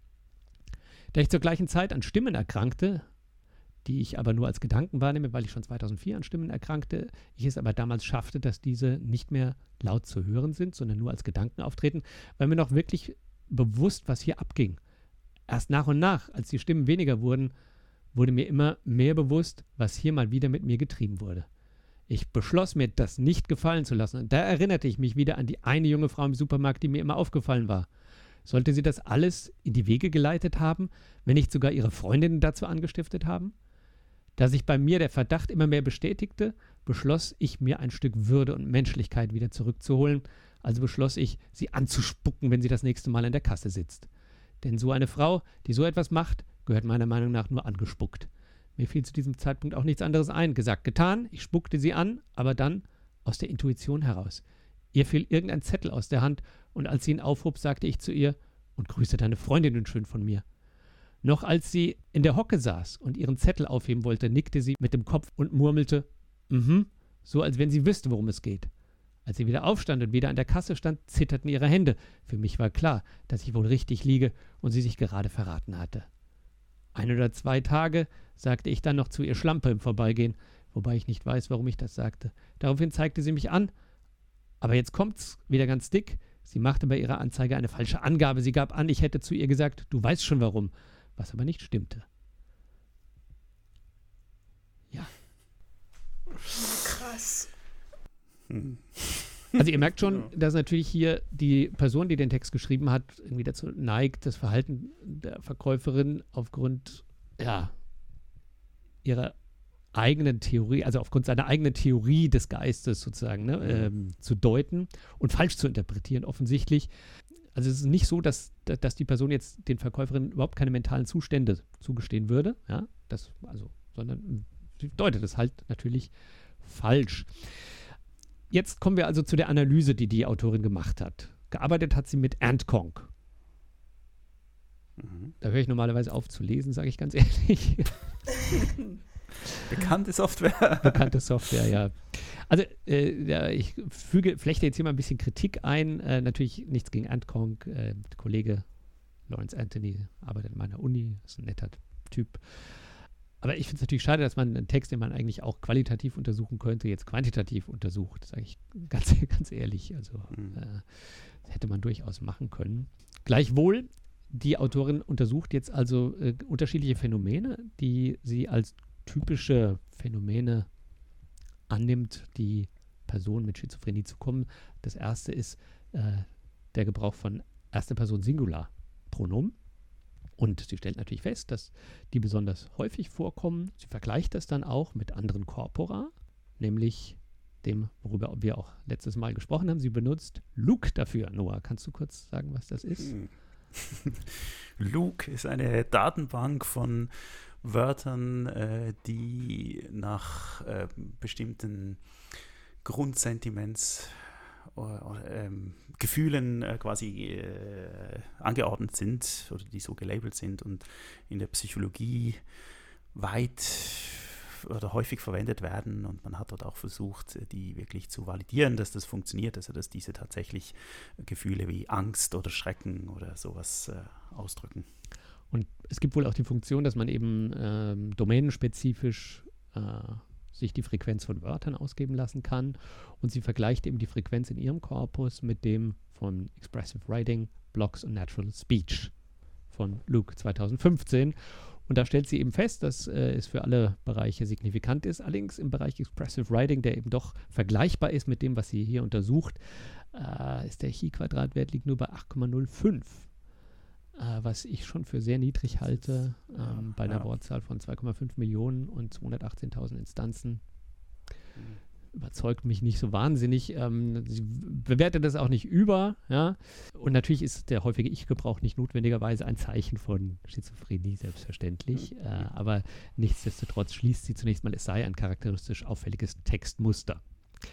Da ich zur gleichen Zeit an Stimmen erkrankte, die ich aber nur als Gedanken wahrnehme, weil ich schon zweitausendvier an Stimmen erkrankte, ich es aber damals schaffte, dass diese nicht mehr laut zu hören sind, sondern nur als Gedanken auftreten, weil mir noch wirklich bewusst, was hier abging. Erst nach und nach, als die Stimmen weniger wurden, wurde mir immer mehr bewusst, was hier mal wieder mit mir getrieben wurde. Ich beschloss mir, das nicht gefallen zu lassen. Und da erinnerte ich mich wieder an die eine junge Frau im Supermarkt, die mir immer aufgefallen war. Sollte sie das alles in die Wege geleitet haben, wenn nicht sogar ihre Freundinnen dazu angestiftet haben? Da sich bei mir der Verdacht immer mehr bestätigte, beschloss ich, mir ein Stück Würde und Menschlichkeit wieder zurückzuholen. Also beschloss ich, sie anzuspucken, wenn sie das nächste Mal in der Kasse sitzt. Denn so eine Frau, die so etwas macht, gehört meiner Meinung nach nur angespuckt. Mir fiel zu diesem Zeitpunkt auch nichts anderes ein. Gesagt, getan, ich spuckte sie an, aber dann aus der Intuition heraus. Ihr fiel irgendein Zettel aus der Hand und als sie ihn aufhob, sagte ich zu ihr, und grüße deine Freundinnen schön von mir. Noch als sie in der Hocke saß und ihren Zettel aufheben wollte, nickte sie mit dem Kopf und murmelte, mhm, so als wenn sie wüsste, worum es geht. Als sie wieder aufstand und wieder an der Kasse stand, zitterten ihre Hände. Für mich war klar, dass ich wohl richtig liege und sie sich gerade verraten hatte. Ein oder zwei Tage sagte ich dann noch zu ihr Schlampe im Vorbeigehen, wobei ich nicht weiß, warum ich das sagte. Daraufhin zeigte sie mich an, aber jetzt kommt's wieder ganz dick. Sie machte bei ihrer Anzeige eine falsche Angabe. Sie gab an, ich hätte zu ihr gesagt, du weißt schon warum, was aber nicht stimmte. Was? Hm. Also ihr merkt schon, dass natürlich hier die Person, die den Text geschrieben hat, irgendwie dazu neigt, das Verhalten der Verkäuferin aufgrund ja, ihrer eigenen Theorie, also aufgrund seiner eigenen Theorie des Geistes sozusagen, ne, ähm, zu deuten und falsch zu interpretieren offensichtlich. Also es ist nicht so, dass, dass die Person jetzt den Verkäuferinnen überhaupt keine mentalen Zustände zugestehen würde, ja, das, also, sondern sie deutet es halt natürlich falsch. Jetzt kommen wir also zu der Analyse, die die Autorin gemacht hat. Gearbeitet hat sie mit Ant-Conq. Mhm. Da höre ich normalerweise auf zu lesen, sage ich ganz ehrlich. Bekannte Software. Bekannte Software, ja. Also äh, ja, ich füge, flechte jetzt hier mal ein bisschen Kritik ein. Äh, natürlich nichts gegen Ant-Conq. Äh, der Kollege Lawrence Anthony arbeitet an meiner Uni, ist ein netter Typ. Aber ich finde es natürlich schade, dass man einen Text, den man eigentlich auch qualitativ untersuchen könnte, jetzt quantitativ untersucht, sage ich ganz, ganz ehrlich. Also mhm. äh, das hätte man durchaus machen können. Gleichwohl, die Autorin untersucht jetzt also äh, unterschiedliche Phänomene, die sie als typische Phänomene annimmt, die Personen mit Schizophrenie zukommen. Das erste ist äh, der Gebrauch von erster Person Singularpronomen. Und sie stellt natürlich fest, dass die besonders häufig vorkommen. Sie vergleicht das dann auch mit anderen Corpora, nämlich dem, worüber wir auch letztes Mal gesprochen haben. Sie benutzt Luke dafür. Noah, kannst du kurz sagen, was das ist? Luke ist eine Datenbank von Wörtern, äh, die nach äh, bestimmten Grundsentiments oder, oder ähm, Gefühlen äh, quasi äh, angeordnet sind oder die so gelabelt sind und in der Psychologie weit oder häufig verwendet werden, und man hat dort auch versucht, die wirklich zu validieren, dass das funktioniert, also dass diese tatsächlich Gefühle wie Angst oder Schrecken oder sowas äh, ausdrücken. Und es gibt wohl auch die Funktion, dass man eben ähm, domänenspezifisch äh, sich die Frequenz von Wörtern ausgeben lassen kann, und sie vergleicht eben die Frequenz in ihrem Korpus mit dem von Expressive Writing, Blocks und Natural Speech von Luke zweitausendfünfzehn. Und da stellt sie eben fest, dass äh, es für alle Bereiche signifikant ist. Allerdings im Bereich Expressive Writing, der eben doch vergleichbar ist mit dem, was sie hier untersucht, äh, ist der Chi-Quadratwert liegt nur bei acht Komma null fünf. Äh, was ich schon für sehr niedrig halte, ähm, ja, bei einer ja. Wortzahl von zwei Komma fünf Millionen und zweihundertachtzehntausend Instanzen. Mhm. Überzeugt mich nicht so wahnsinnig. Ähm, sie bewertet das auch nicht über. Ja? Und natürlich ist der häufige Ich-Gebrauch nicht notwendigerweise ein Zeichen von Schizophrenie, selbstverständlich. Mhm. Äh, aber nichtsdestotrotz schließt sie zunächst mal, es sei ein charakteristisch auffälliges Textmuster.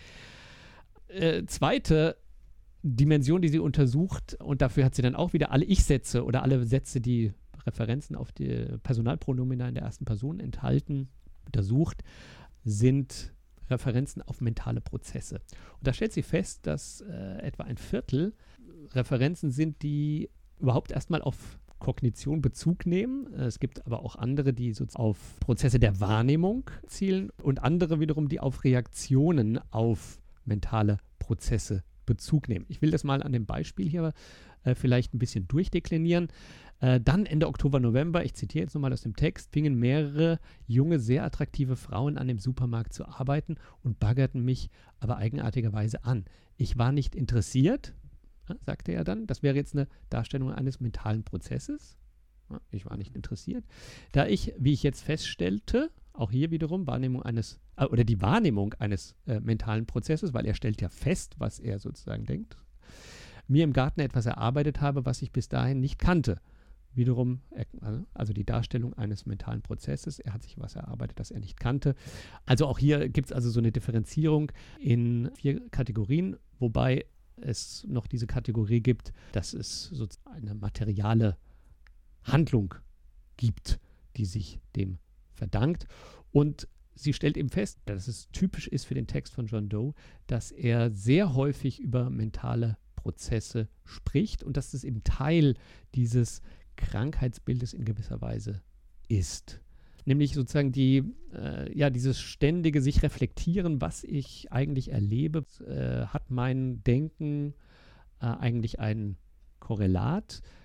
Äh, zweite Dimension, die sie untersucht, und dafür hat sie dann auch wieder alle Ich-Sätze oder alle Sätze, die Referenzen auf die Personalpronomina in der ersten Person enthalten, untersucht, sind Referenzen auf mentale Prozesse. Und da stellt sie fest, dass äh, etwa ein Viertel Referenzen sind, die überhaupt erstmal auf Kognition Bezug nehmen. Es gibt aber auch andere, die so auf Prozesse der Wahrnehmung zielen, und andere wiederum, die auf Reaktionen auf mentale Prozesse Bezug nehmen. Ich will das mal an dem Beispiel hier äh, vielleicht ein bisschen durchdeklinieren. Äh, dann Ende Oktober, November, ich zitiere jetzt nochmal aus dem Text, fingen mehrere junge, sehr attraktive Frauen an, im Supermarkt zu arbeiten und baggerten mich aber eigenartigerweise an. Ich war nicht interessiert, ja, sagte er dann. Das wäre jetzt eine Darstellung eines mentalen Prozesses. Ja, ich war nicht interessiert. Da ich, wie ich jetzt feststellte, auch hier wiederum Wahrnehmung eines, äh, oder die Wahrnehmung eines äh, mentalen Prozesses, weil er stellt ja fest, was er sozusagen denkt, mir im Garten etwas erarbeitet habe, was ich bis dahin nicht kannte. Wiederum, also die Darstellung eines mentalen Prozesses, er hat sich was erarbeitet, das er nicht kannte. Also auch hier gibt es also so eine Differenzierung in vier Kategorien, wobei es noch diese Kategorie gibt, dass es sozusagen eine materiale Handlung gibt, die sich dem verdankt. Und sie stellt eben fest, dass es typisch ist für den Text von John Doe, dass er sehr häufig über mentale Prozesse spricht und dass das eben Teil dieses Krankheitsbildes in gewisser Weise ist. Nämlich sozusagen die, äh, ja, dieses ständige sich reflektieren, was ich eigentlich erlebe, äh, hat mein Denken äh, eigentlich ein Korrelat.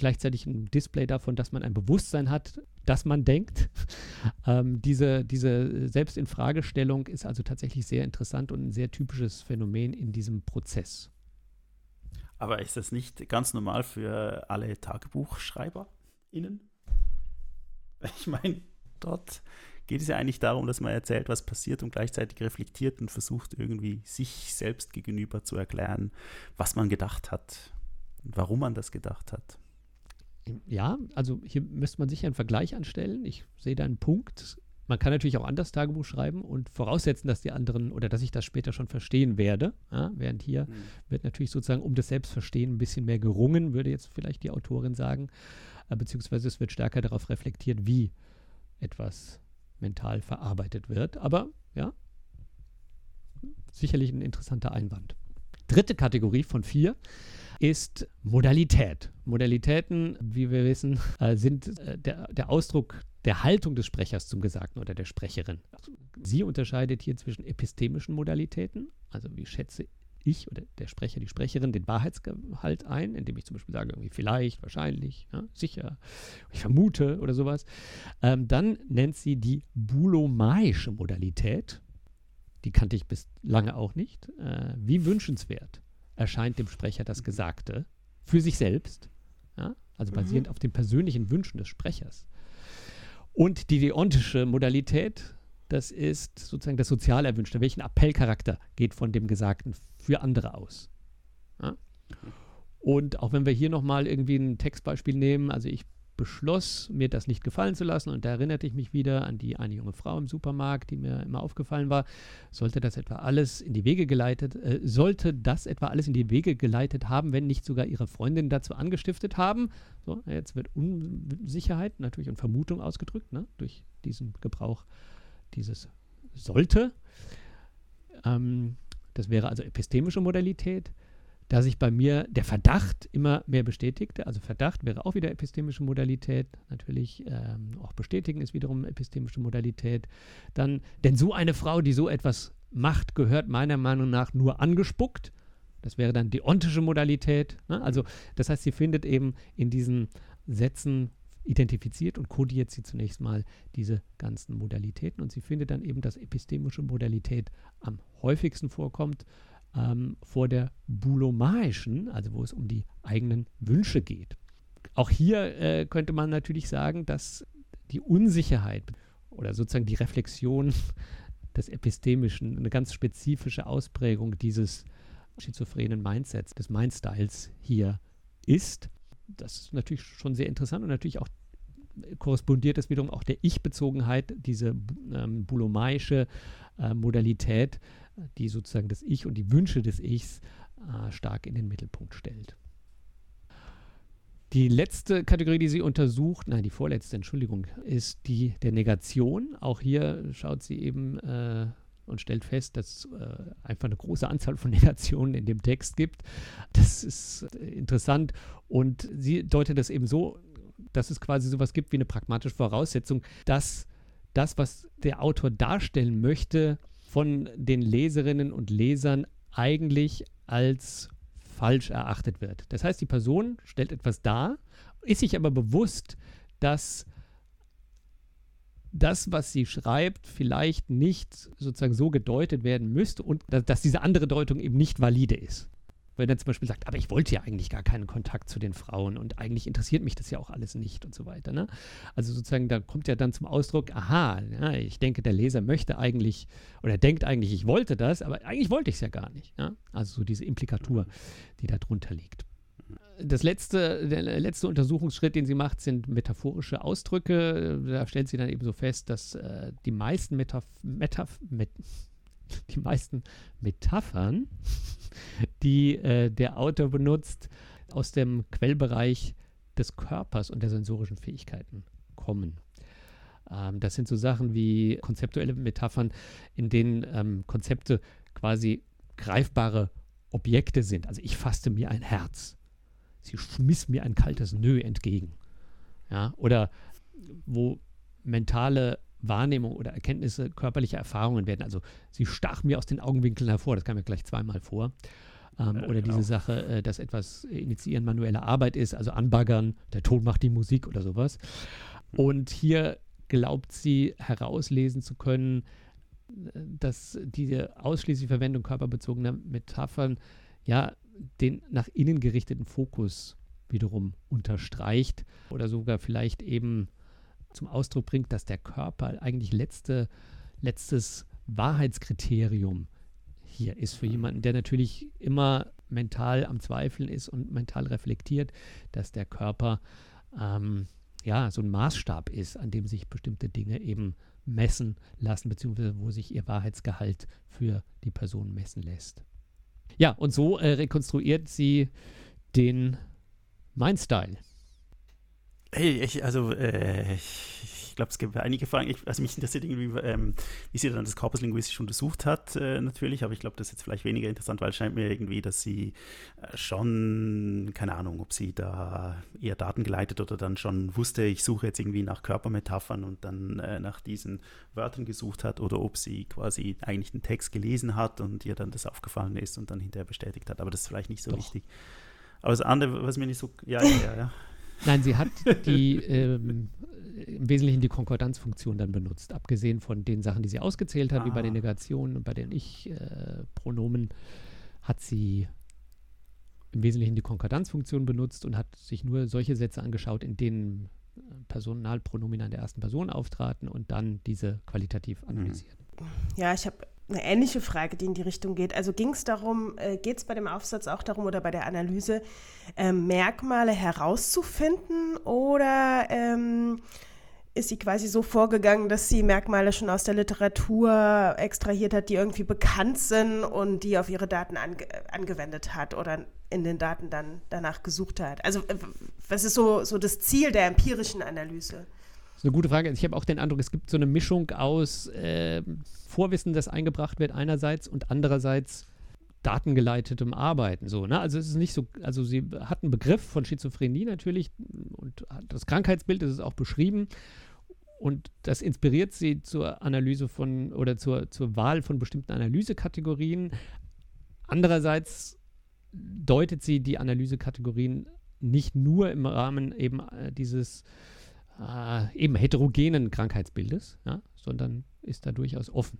gleichzeitig ein Display davon, dass man ein Bewusstsein hat, dass man denkt. ähm, diese, diese Selbstinfragestellung ist also tatsächlich sehr interessant und ein sehr typisches Phänomen in diesem Prozess. Aber ist das nicht ganz normal für alle TagebuchschreiberInnen? Ich meine, dort geht es ja eigentlich darum, dass man erzählt, was passiert und gleichzeitig reflektiert und versucht irgendwie sich selbst gegenüber zu erklären, was man gedacht hat und warum man das gedacht hat. Ja, also hier müsste man sicher einen Vergleich anstellen. Ich sehe da einen Punkt. Man kann natürlich auch anders Tagebuch schreiben und voraussetzen, dass die anderen oder dass ich das später schon verstehen werde. Ja, während hier mhm. wird natürlich sozusagen um das Selbstverstehen ein bisschen mehr gerungen, würde jetzt vielleicht die Autorin sagen. Äh, beziehungsweise es wird stärker darauf reflektiert, wie etwas mental verarbeitet wird. Aber ja, sicherlich ein interessanter Einwand. Dritte Kategorie von vier ist Modalität. Modalitäten, wie wir wissen, äh, sind äh, der, der Ausdruck der Haltung des Sprechers zum Gesagten oder der Sprecherin. Sie unterscheidet hier zwischen epistemischen Modalitäten, also wie schätze ich oder der Sprecher, die Sprecherin den Wahrheitsgehalt ein, indem ich zum Beispiel sage, irgendwie vielleicht, wahrscheinlich, ja, sicher, ich vermute oder sowas. Ähm, dann nennt sie die bulomaische Modalität. Die kannte ich bislang auch nicht. Äh, wie wünschenswert erscheint dem Sprecher das Gesagte für sich selbst, ja, also basierend mhm. auf den persönlichen Wünschen des Sprechers. Und die deontische Modalität, das ist sozusagen das sozial Erwünschte. Welchen Appellcharakter geht von dem Gesagten für andere aus? Ja? Und auch wenn wir hier nochmal irgendwie ein Textbeispiel nehmen, also ich beschloss, mir das nicht gefallen zu lassen und da erinnerte ich mich wieder an die eine junge Frau im Supermarkt, die mir immer aufgefallen war, sollte das etwa alles in die Wege geleitet, äh, sollte das etwa alles in die Wege geleitet haben, wenn nicht sogar ihre Freundin dazu angestiftet haben. So, jetzt wird Unsicherheit natürlich und Vermutung ausgedrückt, ne, durch diesen Gebrauch dieses sollte. Ähm, das wäre also epistemische Modalität. Da sich bei mir der Verdacht immer mehr bestätigte, also Verdacht wäre auch wieder epistemische Modalität, natürlich ähm, auch bestätigen ist wiederum epistemische Modalität. Dann, denn so eine Frau, die so etwas macht, gehört meiner Meinung nach nur angespuckt. Das wäre dann deontische Modalität. Ne? Also das heißt, sie findet eben in diesen Sätzen identifiziert und kodiert sie zunächst mal diese ganzen Modalitäten und sie findet dann eben, dass epistemische Modalität am häufigsten vorkommt, Ähm, vor der bulomaischen, also wo es um die eigenen Wünsche geht. Auch hier äh, könnte man natürlich sagen, dass die Unsicherheit oder sozusagen die Reflexion des Epistemischen eine ganz spezifische Ausprägung dieses schizophrenen Mindsets, des Mindstyles hier ist. Das ist natürlich schon sehr interessant und natürlich auch korrespondiert es wiederum auch der Ich-Bezogenheit, diese ähm, bulomaische äh, Modalität, die sozusagen das Ich und die Wünsche des Ichs äh, stark in den Mittelpunkt stellt. Die letzte Kategorie, die sie untersucht, nein, die vorletzte, Entschuldigung, ist die der Negation. Auch hier schaut sie eben äh, und stellt fest, dass es äh, einfach eine große Anzahl von Negationen in dem Text gibt. Das ist äh, interessant und sie deutet das eben so, dass es quasi sowas gibt wie eine pragmatische Voraussetzung, dass das, was der Autor darstellen möchte, von den Leserinnen und Lesern eigentlich als falsch erachtet wird. Das heißt, die Person stellt etwas dar, ist sich aber bewusst, dass das, was sie schreibt, vielleicht nicht sozusagen so gedeutet werden müsste und dass, dass diese andere Deutung eben nicht valide ist. Wenn er zum Beispiel sagt, aber ich wollte ja eigentlich gar keinen Kontakt zu den Frauen und eigentlich interessiert mich das ja auch alles nicht und so weiter. Ne? Also sozusagen, da kommt ja dann zum Ausdruck, aha, ja, ich denke, der Leser möchte eigentlich oder denkt eigentlich, ich wollte das, aber eigentlich wollte ich es ja gar nicht. Ja? Also so diese Implikatur, die da drunter liegt. Das letzte, der letzte Untersuchungsschritt, den sie macht, sind metaphorische Ausdrücke. Da stellt sie dann eben so fest, dass äh, die meisten Metaph Metaph Met die meisten Metaphern, die äh, der Autor benutzt, aus dem Quellbereich des Körpers und der sensorischen Fähigkeiten kommen. Ähm, das sind so Sachen wie konzeptuelle Metaphern, in denen ähm, Konzepte quasi greifbare Objekte sind. Also ich fasste mir ein Herz. Sie schmiss mir ein kaltes Nö entgegen. Ja? Oder wo mentale Wahrnehmung oder Erkenntnisse körperlicher Erfahrungen werden. Also sie stach mir aus den Augenwinkeln hervor. Das kam mir gleich zweimal vor. Ähm, äh, oder genau. diese Sache, äh, dass etwas initiieren manuelle Arbeit ist, also anbaggern, der Ton macht die Musik oder sowas. Und hier glaubt sie herauslesen zu können, dass diese ausschließliche Verwendung körperbezogener Metaphern ja den nach innen gerichteten Fokus wiederum unterstreicht oder sogar vielleicht eben zum Ausdruck bringt, dass der Körper eigentlich letzte, letztes Wahrheitskriterium hier ist für jemanden, der natürlich immer mental am Zweifeln ist und mental reflektiert, dass der Körper ähm, ja so ein Maßstab ist, an dem sich bestimmte Dinge eben messen lassen, beziehungsweise wo sich ihr Wahrheitsgehalt für die Person messen lässt. Ja, und so äh, rekonstruiert sie den Mind-Style. Hey, ich, also äh, ich glaube, es gibt einige Fragen. Ich, also mich interessiert irgendwie, ähm, wie sie dann das Korpus linguistisch untersucht hat, äh, natürlich, aber ich glaube, das ist jetzt vielleicht weniger interessant, weil es scheint mir irgendwie, dass sie äh, schon, keine Ahnung, ob sie da eher datengeleitet oder dann schon wusste, ich suche jetzt irgendwie nach Körpermetaphern und dann äh, nach diesen Wörtern gesucht hat oder ob sie quasi eigentlich den Text gelesen hat und ihr dann das aufgefallen ist und dann hinterher bestätigt hat. Aber das ist vielleicht nicht so Doch. wichtig. Aber das andere, was mir nicht so, ja, ja, ja. ja. Nein, sie hat die ähm, im Wesentlichen die Konkordanzfunktion dann benutzt, abgesehen von den Sachen, die sie ausgezählt hat, Ah. wie bei den Negationen und bei den Ich-Pronomen, äh, hat sie im Wesentlichen die Konkordanzfunktion benutzt und hat sich nur solche Sätze angeschaut, in denen Personalpronomina in der ersten Person auftraten und dann diese qualitativ analysiert. Ja, ich habe eine ähnliche Frage, die in die Richtung geht. Also ging es darum, äh, geht es bei dem Aufsatz auch darum oder bei der Analyse, äh, Merkmale herauszufinden oder ähm, ist sie quasi so vorgegangen, dass sie Merkmale schon aus der Literatur extrahiert hat, die irgendwie bekannt sind und die auf ihre Daten ange- angewendet hat oder in den Daten dann danach gesucht hat? Also äh, was ist so, so das Ziel der empirischen Analyse? Das ist eine gute Frage. Ich habe auch den Eindruck, es gibt so eine Mischung aus äh, Vorwissen, das eingebracht wird einerseits und andererseits datengeleitetem Arbeiten. So, ne? Also es ist nicht so, also sie hat einen Begriff von Schizophrenie natürlich und das Krankheitsbild, das ist auch beschrieben und das inspiriert sie zur Analyse von oder zur, zur Wahl von bestimmten Analysekategorien. Andererseits deutet sie die Analysekategorien nicht nur im Rahmen eben äh, dieses äh, eben heterogenen Krankheitsbildes, ja, sondern ist da durchaus offen.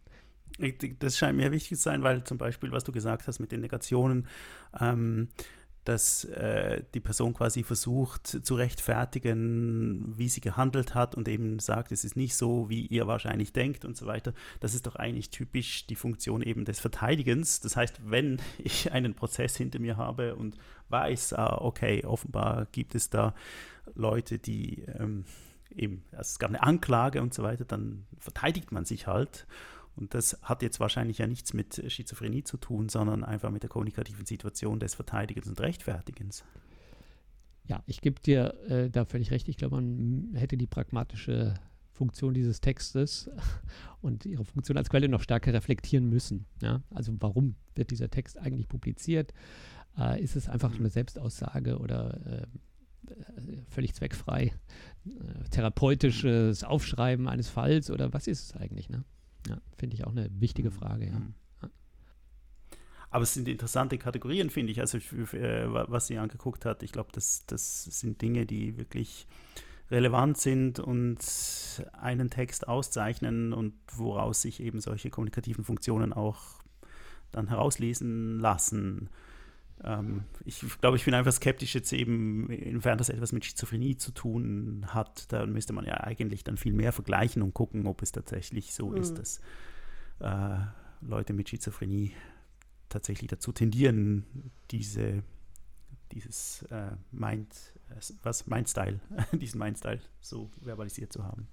Das scheint mir wichtig zu sein, weil zum Beispiel, was du gesagt hast mit den Negationen, ähm, dass äh, die Person quasi versucht zu rechtfertigen, wie sie gehandelt hat und eben sagt, es ist nicht so, wie ihr wahrscheinlich denkt und so weiter. Das ist doch eigentlich typisch die Funktion eben des Verteidigens. Das heißt, wenn ich einen Prozess hinter mir habe und weiß, ah, okay, offenbar gibt es da Leute, die ähm, eben, also es gab eine Anklage und so weiter, dann verteidigt man sich halt. Und das hat jetzt wahrscheinlich ja nichts mit Schizophrenie zu tun, sondern einfach mit der kommunikativen Situation des Verteidigens und Rechtfertigens. Ja, ich gebe dir äh, da völlig recht. Ich glaube, man hätte die pragmatische Funktion dieses Textes und ihre Funktion als Quelle noch stärker reflektieren müssen. Ja? Also warum wird dieser Text eigentlich publiziert? Äh, ist es einfach eine Selbstaussage oder äh, völlig zweckfrei? Äh, therapeutisches Aufschreiben eines Falls oder was ist es eigentlich, ne? Ja, finde ich auch eine wichtige Frage, ja. ja. Aber es sind interessante Kategorien, finde ich, also äh, was sie angeguckt hat. Ich glaube, das, das sind Dinge, die wirklich relevant sind und einen Text auszeichnen und woraus sich eben solche kommunikativen Funktionen auch dann herauslesen lassen. Ähm, ich glaube, ich bin einfach skeptisch jetzt eben, inwiefern das etwas mit Schizophrenie zu tun hat. Da müsste man ja eigentlich dann viel mehr vergleichen und gucken, ob es tatsächlich so mhm. ist, dass äh, Leute mit Schizophrenie tatsächlich dazu tendieren, diese, dieses äh, Mind, äh, was Mind-Style, diesen Mind-Style so verbalisiert zu haben.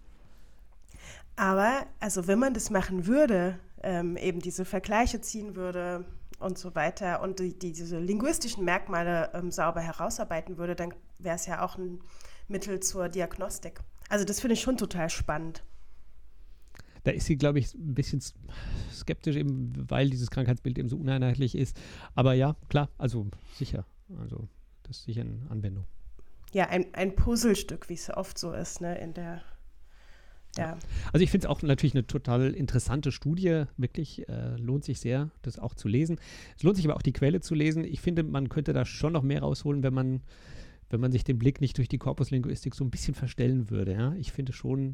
Aber, also wenn man das machen würde, ähm, eben diese Vergleiche ziehen würde und so weiter und die, die, diese linguistischen Merkmale ähm, sauber herausarbeiten würde, dann wäre es ja auch ein Mittel zur Diagnostik. Also das finde ich schon total spannend. Da ist sie, glaube ich, ein bisschen skeptisch, eben weil dieses Krankheitsbild eben so uneinheitlich ist. Aber ja, klar, also sicher. Also das ist sicher eine Anwendung. Ja, ein, ein Puzzlestück, wie es oft so ist, ne, in der Ja. Also ich finde es auch natürlich eine total interessante Studie, wirklich äh, lohnt sich sehr, das auch zu lesen. Es lohnt sich aber auch, die Quelle zu lesen. Ich finde, man könnte da schon noch mehr rausholen, wenn man, wenn man sich den Blick nicht durch die Korpuslinguistik so ein bisschen verstellen würde. Ja? Ich finde schon,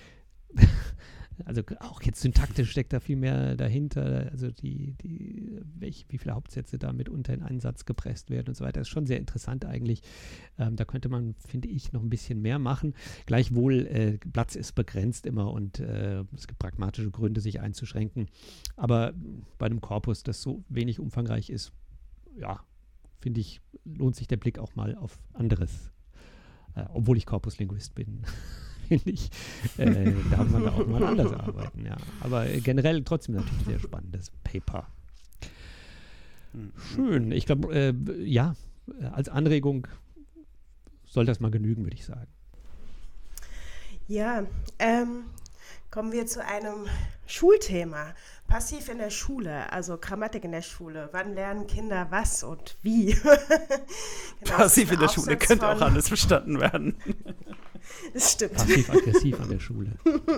also auch jetzt syntaktisch steckt da viel mehr dahinter, also die, die, welch, wie viele Hauptsätze da mitunter in einen Satz gepresst werden und so weiter. Das ist schon sehr interessant eigentlich. Ähm, da könnte man, finde ich, noch ein bisschen mehr machen. Gleichwohl, äh, Platz ist begrenzt immer und äh, es gibt pragmatische Gründe, sich einzuschränken. Aber bei einem Korpus, das so wenig umfangreich ist, ja, finde ich, lohnt sich der Blick auch mal auf anderes. Äh, obwohl ich Korpuslinguist bin. Finde ich, äh, darf man da auch mal anders arbeiten, ja. Aber generell trotzdem natürlich sehr spannendes Paper. Schön. Ich glaube, äh, ja, als Anregung soll das mal genügen, würde ich sagen. Ja, ähm, kommen wir zu einem Schulthema. Passiv in der Schule, also Grammatik in der Schule. Wann lernen Kinder was und wie? Genau, Passiv in der Aufsatz Schule könnte von, auch anders verstanden werden. Das stimmt. Passiv-aggressiv an der Schule.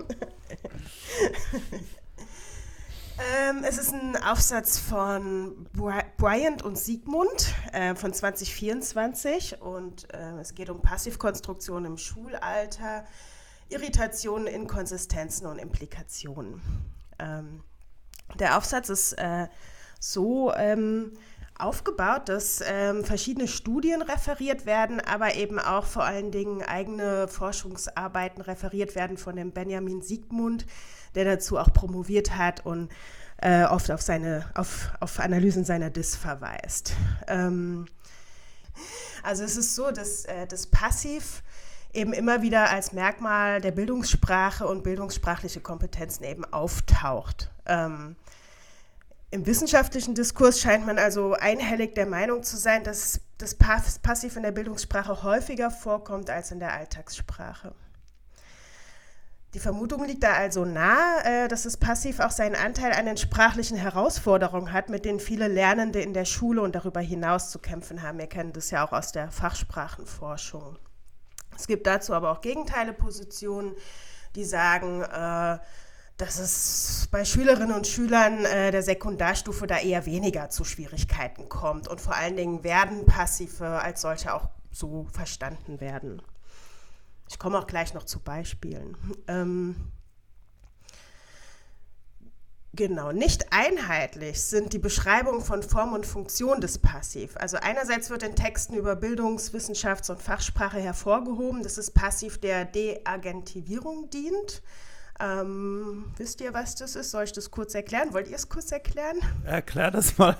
ähm, es ist ein Aufsatz von Bryant und Siegmund äh, von zwanzig vierundzwanzig und äh, es geht um Passivkonstruktion im Schulalter, Irritationen, Inkonsistenzen und Implikationen. Ähm, der Aufsatz ist äh, so ähm, aufgebaut, dass ähm, verschiedene Studien referiert werden, aber eben auch vor allen Dingen eigene Forschungsarbeiten referiert werden von dem Benjamin Siegmund, der dazu auch promoviert hat und äh, oft auf, seine, auf, auf Analysen seiner Dis verweist. Ähm, also es ist so, dass äh, das Passiv eben immer wieder als Merkmal der Bildungssprache und bildungssprachliche Kompetenzen eben auftaucht. Ähm, Im wissenschaftlichen Diskurs scheint man also einhellig der Meinung zu sein, dass das Passiv in der Bildungssprache häufiger vorkommt als in der Alltagssprache. Die Vermutung liegt da also nahe, dass das Passiv auch seinen Anteil an den sprachlichen Herausforderungen hat, mit denen viele Lernende in der Schule und darüber hinaus zu kämpfen haben. Wir kennen das ja auch aus der Fachsprachenforschung. Es gibt dazu aber auch Gegenteile-Positionen, die sagen, äh, dass es bei Schülerinnen und Schülern äh, der Sekundarstufe da eher weniger zu Schwierigkeiten kommt. Und vor allen Dingen werden Passive als solche auch so verstanden werden. Ich komme auch gleich noch zu Beispielen. Ähm, genau, nicht einheitlich sind die Beschreibungen von Form und Funktion des Passiv. Also einerseits wird in Texten über Bildungs-, Wissenschafts- und Fachsprache hervorgehoben, dass das Passiv der Deagentivierung dient. Ähm, wisst ihr, was das ist? Soll ich das kurz erklären? Wollt ihr es kurz erklären? Erklär das mal.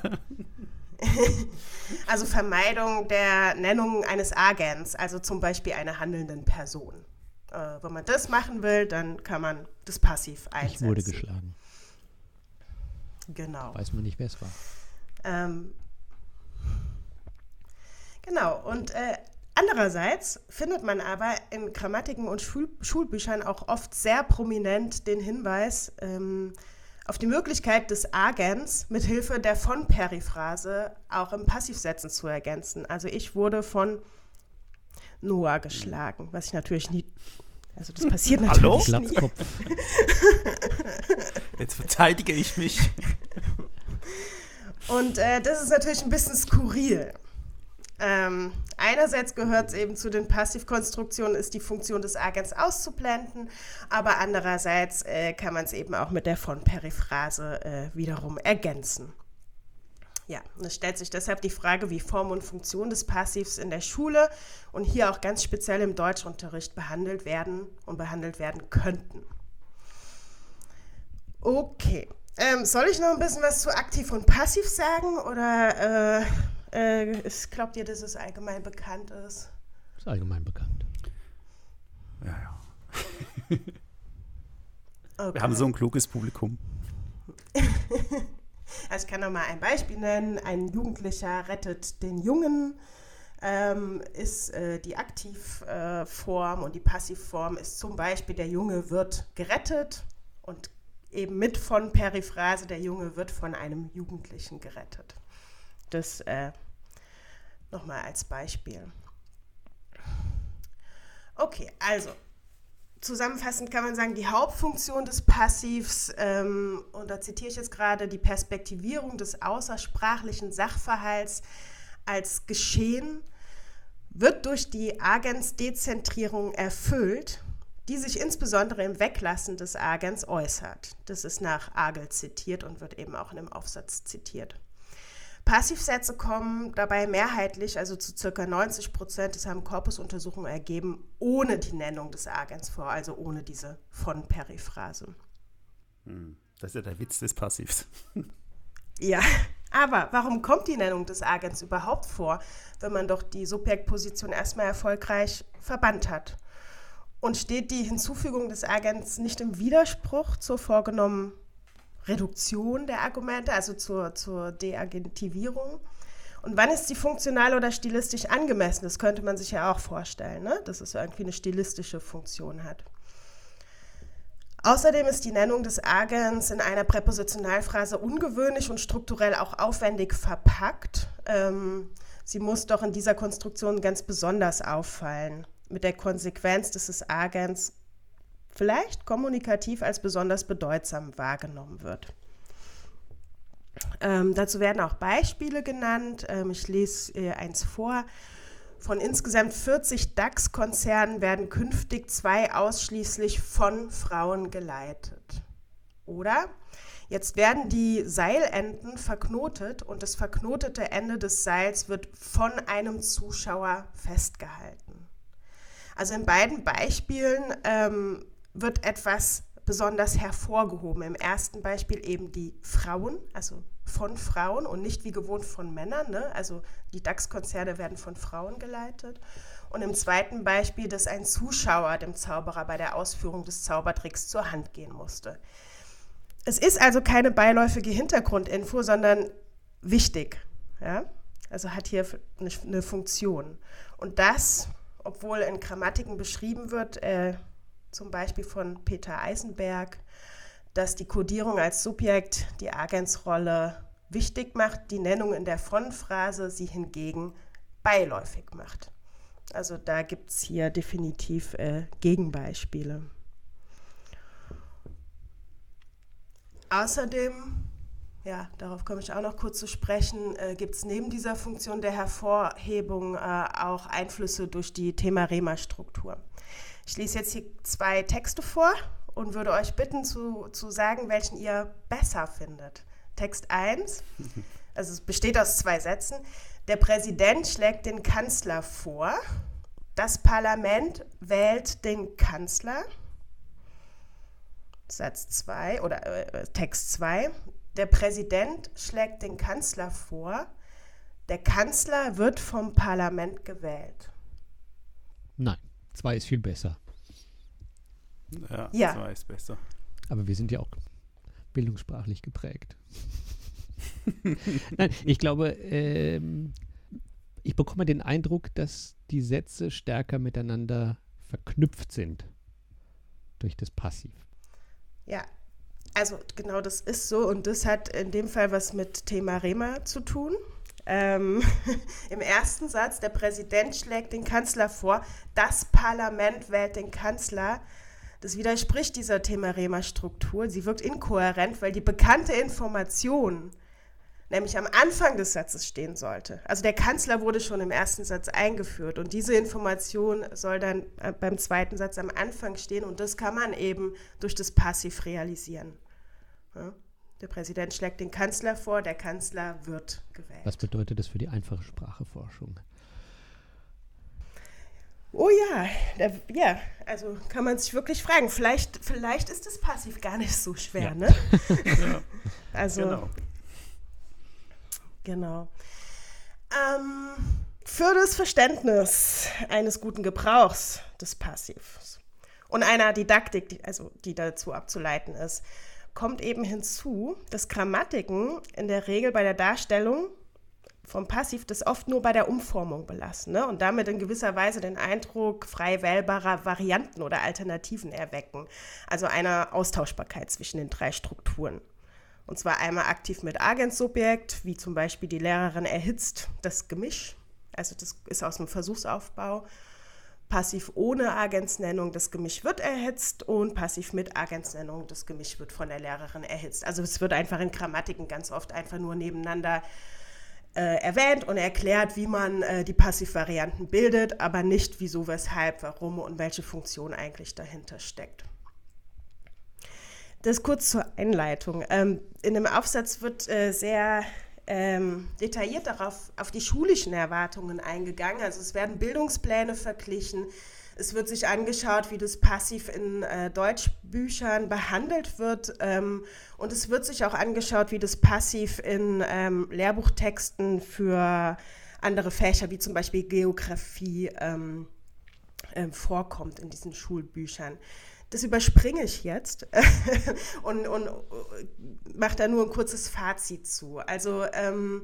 Also Vermeidung der Nennung eines Agens, also zum Beispiel einer handelnden Person. Äh, wenn man das machen will, dann kann man das Passiv einsetzen. Ich wurde geschlagen. Genau. Weiß man nicht, wer es war. Ähm, genau, und äh, andererseits findet man aber in Grammatiken und Schul- Schulbüchern auch oft sehr prominent den Hinweis ähm, auf die Möglichkeit des Agens mit Hilfe der Von-Periphrase auch im Passivsätzen zu ergänzen. Also ich wurde von Noah geschlagen, was ich natürlich nie, also das passiert natürlich Hallo? nie. Jetzt verteidige ich mich. Und äh, das ist natürlich ein bisschen skurril. Ähm, einerseits gehört es eben zu den Passivkonstruktionen, ist die Funktion des Agens auszublenden, aber andererseits äh, kann man es eben auch mit der Von-Periphrase äh, wiederum ergänzen. Ja, und es stellt sich deshalb die Frage, wie Form und Funktion des Passivs in der Schule und hier auch ganz speziell im Deutschunterricht behandelt werden und behandelt werden könnten. Okay, ähm, soll ich noch ein bisschen was zu Aktiv und Passiv sagen oder... Äh, Äh, ist, glaubt ihr, dass es allgemein bekannt ist? Ist allgemein bekannt. Ja, ja. Okay. Wir haben so ein kluges Publikum. Also ich kann noch mal ein Beispiel nennen. Ein Jugendlicher rettet den Jungen, ähm, ist äh, die Aktivform äh, und die Passivform ist zum Beispiel, der Junge wird gerettet und eben mit von Periphrase, der Junge wird von einem Jugendlichen gerettet. Das äh, nochmal als Beispiel. Okay, also, zusammenfassend kann man sagen, die Hauptfunktion des Passivs, ähm, und da zitiere ich jetzt gerade, die Perspektivierung des außersprachlichen Sachverhalts als Geschehen, wird durch die Agens-Dezentrierung erfüllt, die sich insbesondere im Weglassen des Agens äußert. Das ist nach Agel zitiert und wird eben auch in dem Aufsatz zitiert. Passivsätze kommen dabei mehrheitlich, also zu ca. neunzig Prozent, das haben Korpusuntersuchungen ergeben, ohne die Nennung des Agens vor, also ohne diese Von-Periphrase. Das ist ja der Witz des Passivs. Ja, aber warum kommt die Nennung des Agens überhaupt vor, wenn man doch die Subjektposition erstmal erfolgreich verbannt hat? Und steht die Hinzufügung des Agens nicht im Widerspruch zur vorgenommenen Reduktion der Argumente, also zur, zur Deagentivierung? Und wann ist sie funktional oder stilistisch angemessen? Das könnte man sich ja auch vorstellen, ne? Dass es irgendwie eine stilistische Funktion hat. Außerdem ist die Nennung des Agens in einer Präpositionalphrase ungewöhnlich und strukturell auch aufwendig verpackt. Ähm, sie muss doch in dieser Konstruktion ganz besonders auffallen, mit der Konsequenz, dass das Agens vielleicht kommunikativ als besonders bedeutsam wahrgenommen wird. Ähm, dazu werden auch Beispiele genannt. Ähm, ich lese äh, eins vor. Von insgesamt vierzig DAX-Konzernen werden künftig zwei ausschließlich von Frauen geleitet. Oder jetzt werden die Seilenden verknotet und das verknotete Ende des Seils wird von einem Zuschauer festgehalten. Also in beiden Beispielen ähm, wird etwas besonders hervorgehoben. Im ersten Beispiel eben die Frauen, also von Frauen und nicht wie gewohnt von Männern. Ne? Also die DAX-Konzerne werden von Frauen geleitet. Und im zweiten Beispiel, dass ein Zuschauer dem Zauberer bei der Ausführung des Zaubertricks zur Hand gehen musste. Es ist also keine beiläufige Hintergrundinfo, sondern wichtig. Ja? Also hat hier eine, eine Funktion. Und das, obwohl in Grammatiken beschrieben wird, äh, zum Beispiel von Peter Eisenberg, dass die Kodierung als Subjekt die Agensrolle wichtig macht, die Nennung in der Von-Phrase sie hingegen beiläufig macht. Also da gibt es hier definitiv äh, Gegenbeispiele. Außerdem, ja, darauf komme ich auch noch kurz zu sprechen, äh, gibt es neben dieser Funktion der Hervorhebung äh, auch Einflüsse durch die Thema-Rema-Struktur. Ich lese jetzt hier zwei Texte vor und würde euch bitten zu, zu sagen, welchen ihr besser findet. Text eins, also es besteht aus zwei Sätzen. Der Präsident schlägt den Kanzler vor. Das Parlament wählt den Kanzler. Satz zwei oder äh, Text zwei. Der Präsident schlägt den Kanzler vor. Der Kanzler wird vom Parlament gewählt. Nein. Zwei ist viel besser. Ja, ja, zwei ist besser. Aber wir sind ja auch bildungssprachlich geprägt. Nein, ich glaube, ähm, ich bekomme den Eindruck, dass die Sätze stärker miteinander verknüpft sind durch das Passiv. Ja, also genau das ist so und das hat in dem Fall was mit Thema Rema zu tun. Ähm, im ersten Satz, der Präsident schlägt den Kanzler vor, das Parlament wählt den Kanzler. Das widerspricht dieser Thema-Rema-Struktur. Sie wirkt inkohärent, weil die bekannte Information nämlich am Anfang des Satzes stehen sollte. Also der Kanzler wurde schon im ersten Satz eingeführt und diese Information soll dann beim zweiten Satz am Anfang stehen und das kann man eben durch das Passiv realisieren. Ja? Der Präsident schlägt den Kanzler vor, der Kanzler wird gewählt. Was bedeutet das für die einfache Spracheforschung? Oh ja, da, ja, also kann man sich wirklich fragen. Vielleicht, vielleicht ist das Passiv gar nicht so schwer, ja. ne? Ja. Also, genau. genau. Ähm, für das Verständnis eines guten Gebrauchs des Passivs und einer Didaktik, die, also die dazu abzuleiten ist, kommt eben hinzu, dass Grammatiken in der Regel bei der Darstellung vom Passiv das oft nur bei der Umformung belassen, ne? Und damit in gewisser Weise den Eindruck frei wählbarer Varianten oder Alternativen erwecken, also einer Austauschbarkeit zwischen den drei Strukturen. Und zwar einmal aktiv mit Agentsubjekt, wie zum Beispiel die Lehrerin erhitzt das Gemisch, also das ist aus dem Versuchsaufbau, Passiv ohne Agentsnennung, das Gemisch wird erhitzt, und passiv mit Agentsnennung, das Gemisch wird von der Lehrerin erhitzt. Also es wird einfach in Grammatiken ganz oft einfach nur nebeneinander äh, erwähnt und erklärt, wie man äh, die Passivvarianten bildet, aber nicht wieso, weshalb, warum und welche Funktion eigentlich dahinter steckt. Das kurz zur Einleitung. Ähm, in dem Aufsatz wird äh, sehr Ähm, detailliert darauf, auf die schulischen Erwartungen eingegangen. Also es werden Bildungspläne verglichen, es wird sich angeschaut, wie das Passiv in äh, Deutschbüchern behandelt wird, ähm, und es wird sich auch angeschaut, wie das Passiv in ähm, Lehrbuchtexten für andere Fächer, wie zum Beispiel Geografie, ähm, äh, vorkommt in diesen Schulbüchern. Das überspringe ich jetzt und, und mache da nur ein kurzes Fazit zu. Also ähm,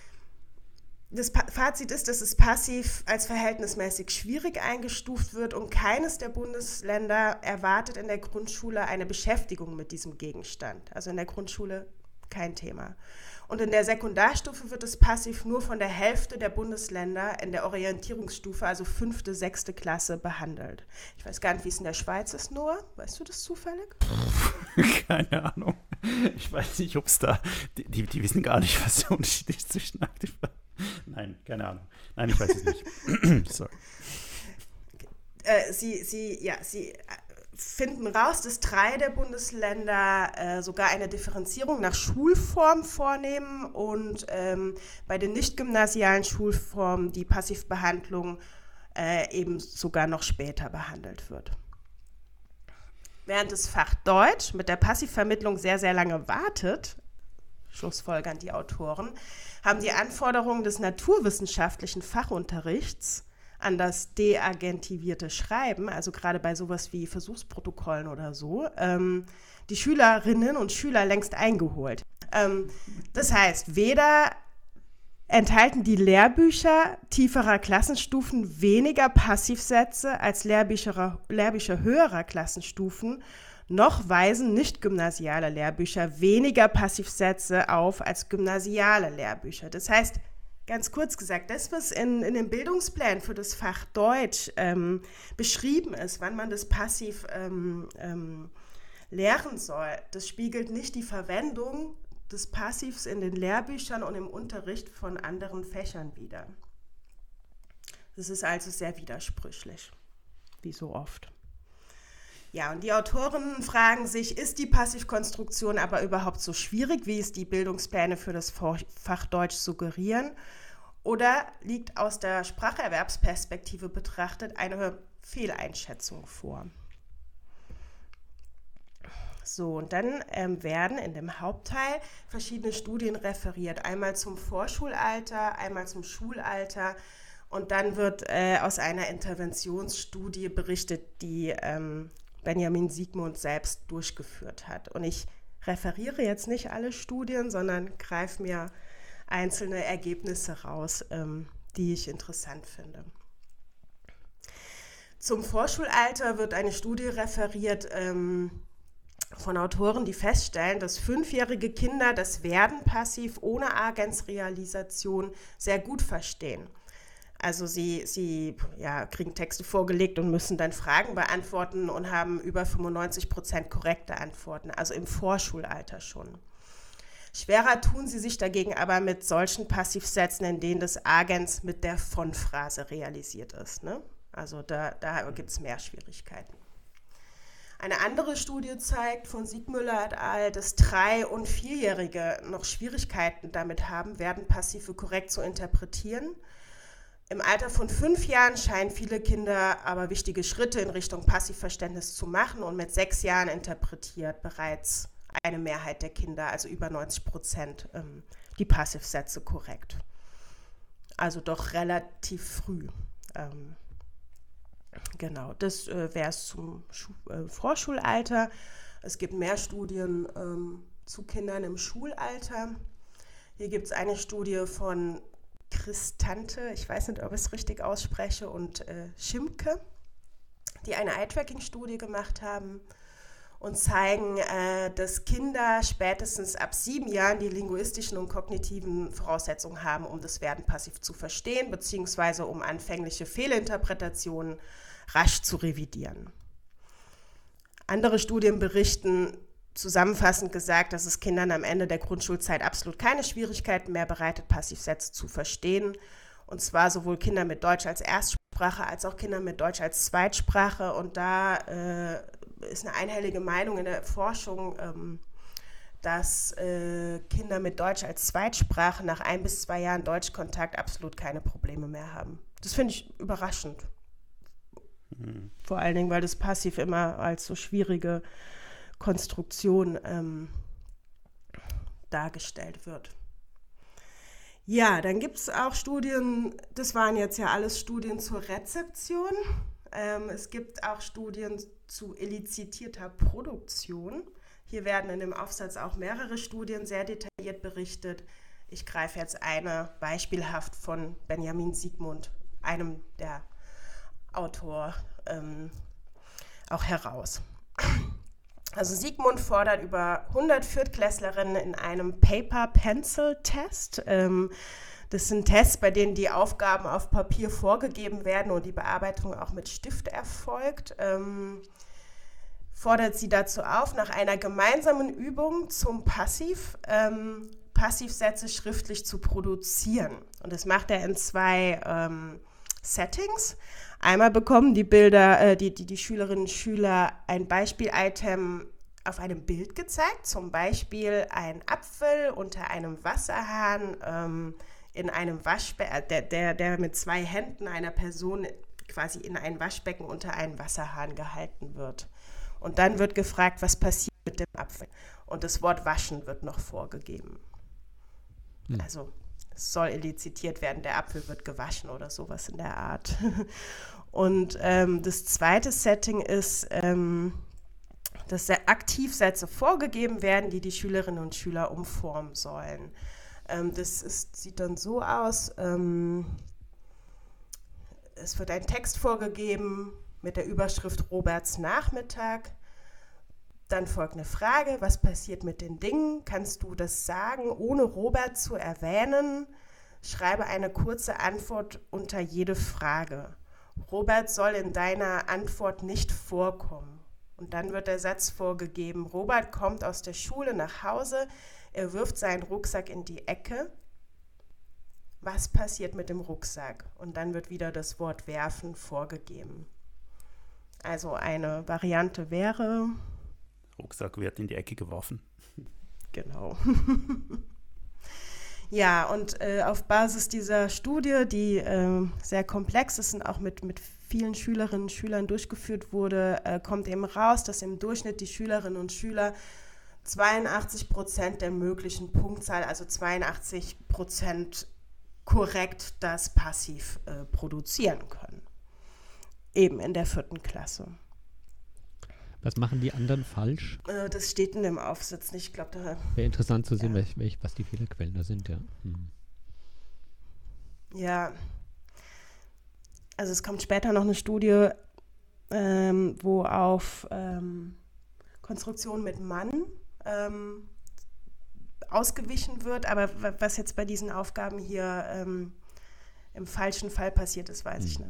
das pa- Fazit ist, dass das Passiv als verhältnismäßig schwierig eingestuft wird und keines der Bundesländer erwartet in der Grundschule eine Beschäftigung mit diesem Gegenstand. Also in der Grundschule kein Thema. Und in der Sekundarstufe wird das Passiv nur von der Hälfte der Bundesländer in der Orientierungsstufe, also fünfte, sechste Klasse, behandelt. Ich weiß gar nicht, wie es in der Schweiz ist, Noah. Weißt du das zufällig? Keine Ahnung. Ich weiß nicht, ob es da, die, die, die wissen gar nicht, was der Unterschied ist zwischen aktiv. Nein, keine Ahnung. Nein, ich weiß es nicht. Sorry. Äh, sie, sie, ja, sie finden raus, dass drei der Bundesländer äh, sogar eine Differenzierung nach Schulform vornehmen und ähm, bei den nicht-gymnasialen Schulformen die Passivbehandlung äh, eben sogar noch später behandelt wird. Während das Fach Deutsch mit der Passivvermittlung sehr, sehr lange wartet, schlussfolgern die Autoren, haben die Anforderungen des naturwissenschaftlichen Fachunterrichts an das deagentivierte Schreiben, also gerade bei sowas wie Versuchsprotokollen oder so, ähm, die Schülerinnen und Schüler längst eingeholt. Ähm, das heißt, weder enthalten die Lehrbücher tieferer Klassenstufen weniger Passivsätze als Lehrbücher, Lehrbücher höherer Klassenstufen, noch weisen nicht-gymnasiale Lehrbücher weniger Passivsätze auf als gymnasiale Lehrbücher. Das heißt, ganz kurz gesagt, das, was in, in dem Bildungsplan für das Fach Deutsch ähm, beschrieben ist, wann man das Passiv ähm, ähm, lehren soll, das spiegelt nicht die Verwendung des Passivs in den Lehrbüchern und im Unterricht von anderen Fächern wider. Das ist also sehr widersprüchlich, wie so oft. Ja, und die Autoren fragen sich, ist die Passivkonstruktion aber überhaupt so schwierig, wie es die Bildungspläne für das Fach Deutsch suggerieren? Oder liegt aus der Spracherwerbsperspektive betrachtet eine Fehleinschätzung vor? So, und dann ähm, werden in dem Hauptteil verschiedene Studien referiert. Einmal zum Vorschulalter, einmal zum Schulalter. Und dann wird äh, aus einer Interventionsstudie berichtet, die ähm, Benjamin Siegmund selbst durchgeführt hat. Und ich referiere jetzt nicht alle Studien, sondern greife mir einzelne Ergebnisse raus, ähm, die ich interessant finde. Zum Vorschulalter wird eine Studie referiert ähm, von Autoren, die feststellen, dass fünfjährige Kinder das Werden passiv ohne Agentsrealisation sehr gut verstehen. Also sie, sie ja, kriegen Texte vorgelegt und müssen dann Fragen beantworten und haben über fünfundneunzig Prozent korrekte Antworten, also im Vorschulalter schon. Schwerer tun sie sich dagegen aber mit solchen Passivsätzen, in denen das Agens mit der Von-Phrase realisiert ist. Ne? Also da, da gibt es mehr Schwierigkeiten. Eine andere Studie zeigt von Siegmüller et al., dass Drei- und Vierjährige noch Schwierigkeiten damit haben, Werden Passive korrekt zu interpretieren. Im Alter von fünf Jahren scheinen viele Kinder aber wichtige Schritte in Richtung Passivverständnis zu machen und mit sechs Jahren interpretiert bereits eine Mehrheit der Kinder, also über neunzig Prozent, ähm, die Passivsätze korrekt. Also doch relativ früh. Ähm, genau, das äh, wäre es zum Schu- äh, Vorschulalter. Es gibt mehr Studien ähm, zu Kindern im Schulalter. Hier gibt es eine Studie von Christante, ich weiß nicht, ob ich es richtig ausspreche, und äh, Schimke, die eine Eye-Tracking-Studie gemacht haben. und zeigen, äh, dass Kinder spätestens ab sieben Jahren die linguistischen und kognitiven Voraussetzungen haben, um das Werden passiv zu verstehen, beziehungsweise um anfängliche Fehlinterpretationen rasch zu revidieren. Andere Studien berichten zusammenfassend gesagt, dass es Kindern am Ende der Grundschulzeit absolut keine Schwierigkeiten mehr bereitet, Passivsätze zu verstehen. Und zwar sowohl Kinder mit Deutsch als Erstsprache als auch Kinder mit Deutsch als Zweitsprache. Und da äh, ist eine einhellige Meinung in der Forschung, ähm, dass äh, Kinder mit Deutsch als Zweitsprache nach ein bis zwei Jahren Deutschkontakt absolut keine Probleme mehr haben. Das finde ich überraschend. Mhm. Vor allen Dingen, weil das Passiv immer als so schwierige Konstruktion ähm, dargestellt wird. Ja, dann gibt es auch Studien, das waren jetzt ja alles Studien zur Rezeption. Ähm, es gibt auch Studien zu elizitierter Produktion. Hier werden in dem Aufsatz auch mehrere Studien sehr detailliert berichtet. Ich greife jetzt eine beispielhaft von Benjamin Siegmund, einem der Autoren, ähm, auch heraus. Also Siegmund fordert über hundert Viertklässlerinnen in einem Paper-Pencil-Test. Ähm, das sind Tests, bei denen die Aufgaben auf Papier vorgegeben werden und die Bearbeitung auch mit Stift erfolgt. Ähm, fordert sie dazu auf, nach einer gemeinsamen Übung zum Passiv, ähm, Passivsätze schriftlich zu produzieren. Und das macht er in zwei ähm, Settings. Einmal bekommen die Bilder, äh, die, die, die Schülerinnen und Schüler ein Beispiel-Item auf einem Bild gezeigt, zum Beispiel ein Apfel unter einem Wasserhahn ähm, in einem Waschbecken, der, der, der mit zwei Händen einer Person quasi in ein Waschbecken unter einen Wasserhahn gehalten wird. Und dann wird gefragt, was passiert mit dem Apfel. Und das Wort waschen wird noch vorgegeben. Hm. Also es soll elizitiert werden, der Apfel wird gewaschen oder sowas in der Art. Und ähm, das zweite Setting ist, ähm, dass Aktivsätze vorgegeben werden, die die Schülerinnen und Schüler umformen sollen. Ähm, das ist, sieht dann so aus, ähm, es wird ein Text vorgegeben mit der Überschrift Roberts Nachmittag. Dann folgt eine Frage, was passiert mit den Dingen? Kannst du das sagen, ohne Robert zu erwähnen? Schreibe eine kurze Antwort unter jede Frage. Robert soll in deiner Antwort nicht vorkommen. Und dann wird der Satz vorgegeben, Robert kommt aus der Schule nach Hause, er wirft seinen Rucksack in die Ecke. Was passiert mit dem Rucksack? Und dann wird wieder das Wort werfen vorgegeben. Also eine Variante wäre... Rucksack wird in die Ecke geworfen. Genau. Ja, und äh, auf Basis dieser Studie, die äh, sehr komplex ist und auch mit, mit vielen Schülerinnen und Schülern durchgeführt wurde, äh, kommt eben raus, dass im Durchschnitt die Schülerinnen und Schüler zweiundachtzig Prozent der möglichen Punktzahl, also zweiundachtzig Prozent korrekt das Passiv äh, produzieren können. Eben in der vierten Klasse. Was machen die anderen falsch? Äh, das steht in dem Aufsatz nicht. Ich glaube, da... Wäre interessant zu sehen, ja. welch, welch, was die Fehlerquellen da sind, ja. Hm. Ja. Also es kommt später noch eine Studie, ähm, wo auf ähm, Konstruktion mit Mann ähm, ausgewichen wird. Aber w- was jetzt bei diesen Aufgaben hier ähm, im falschen Fall passiert ist, weiß hm. ich nicht.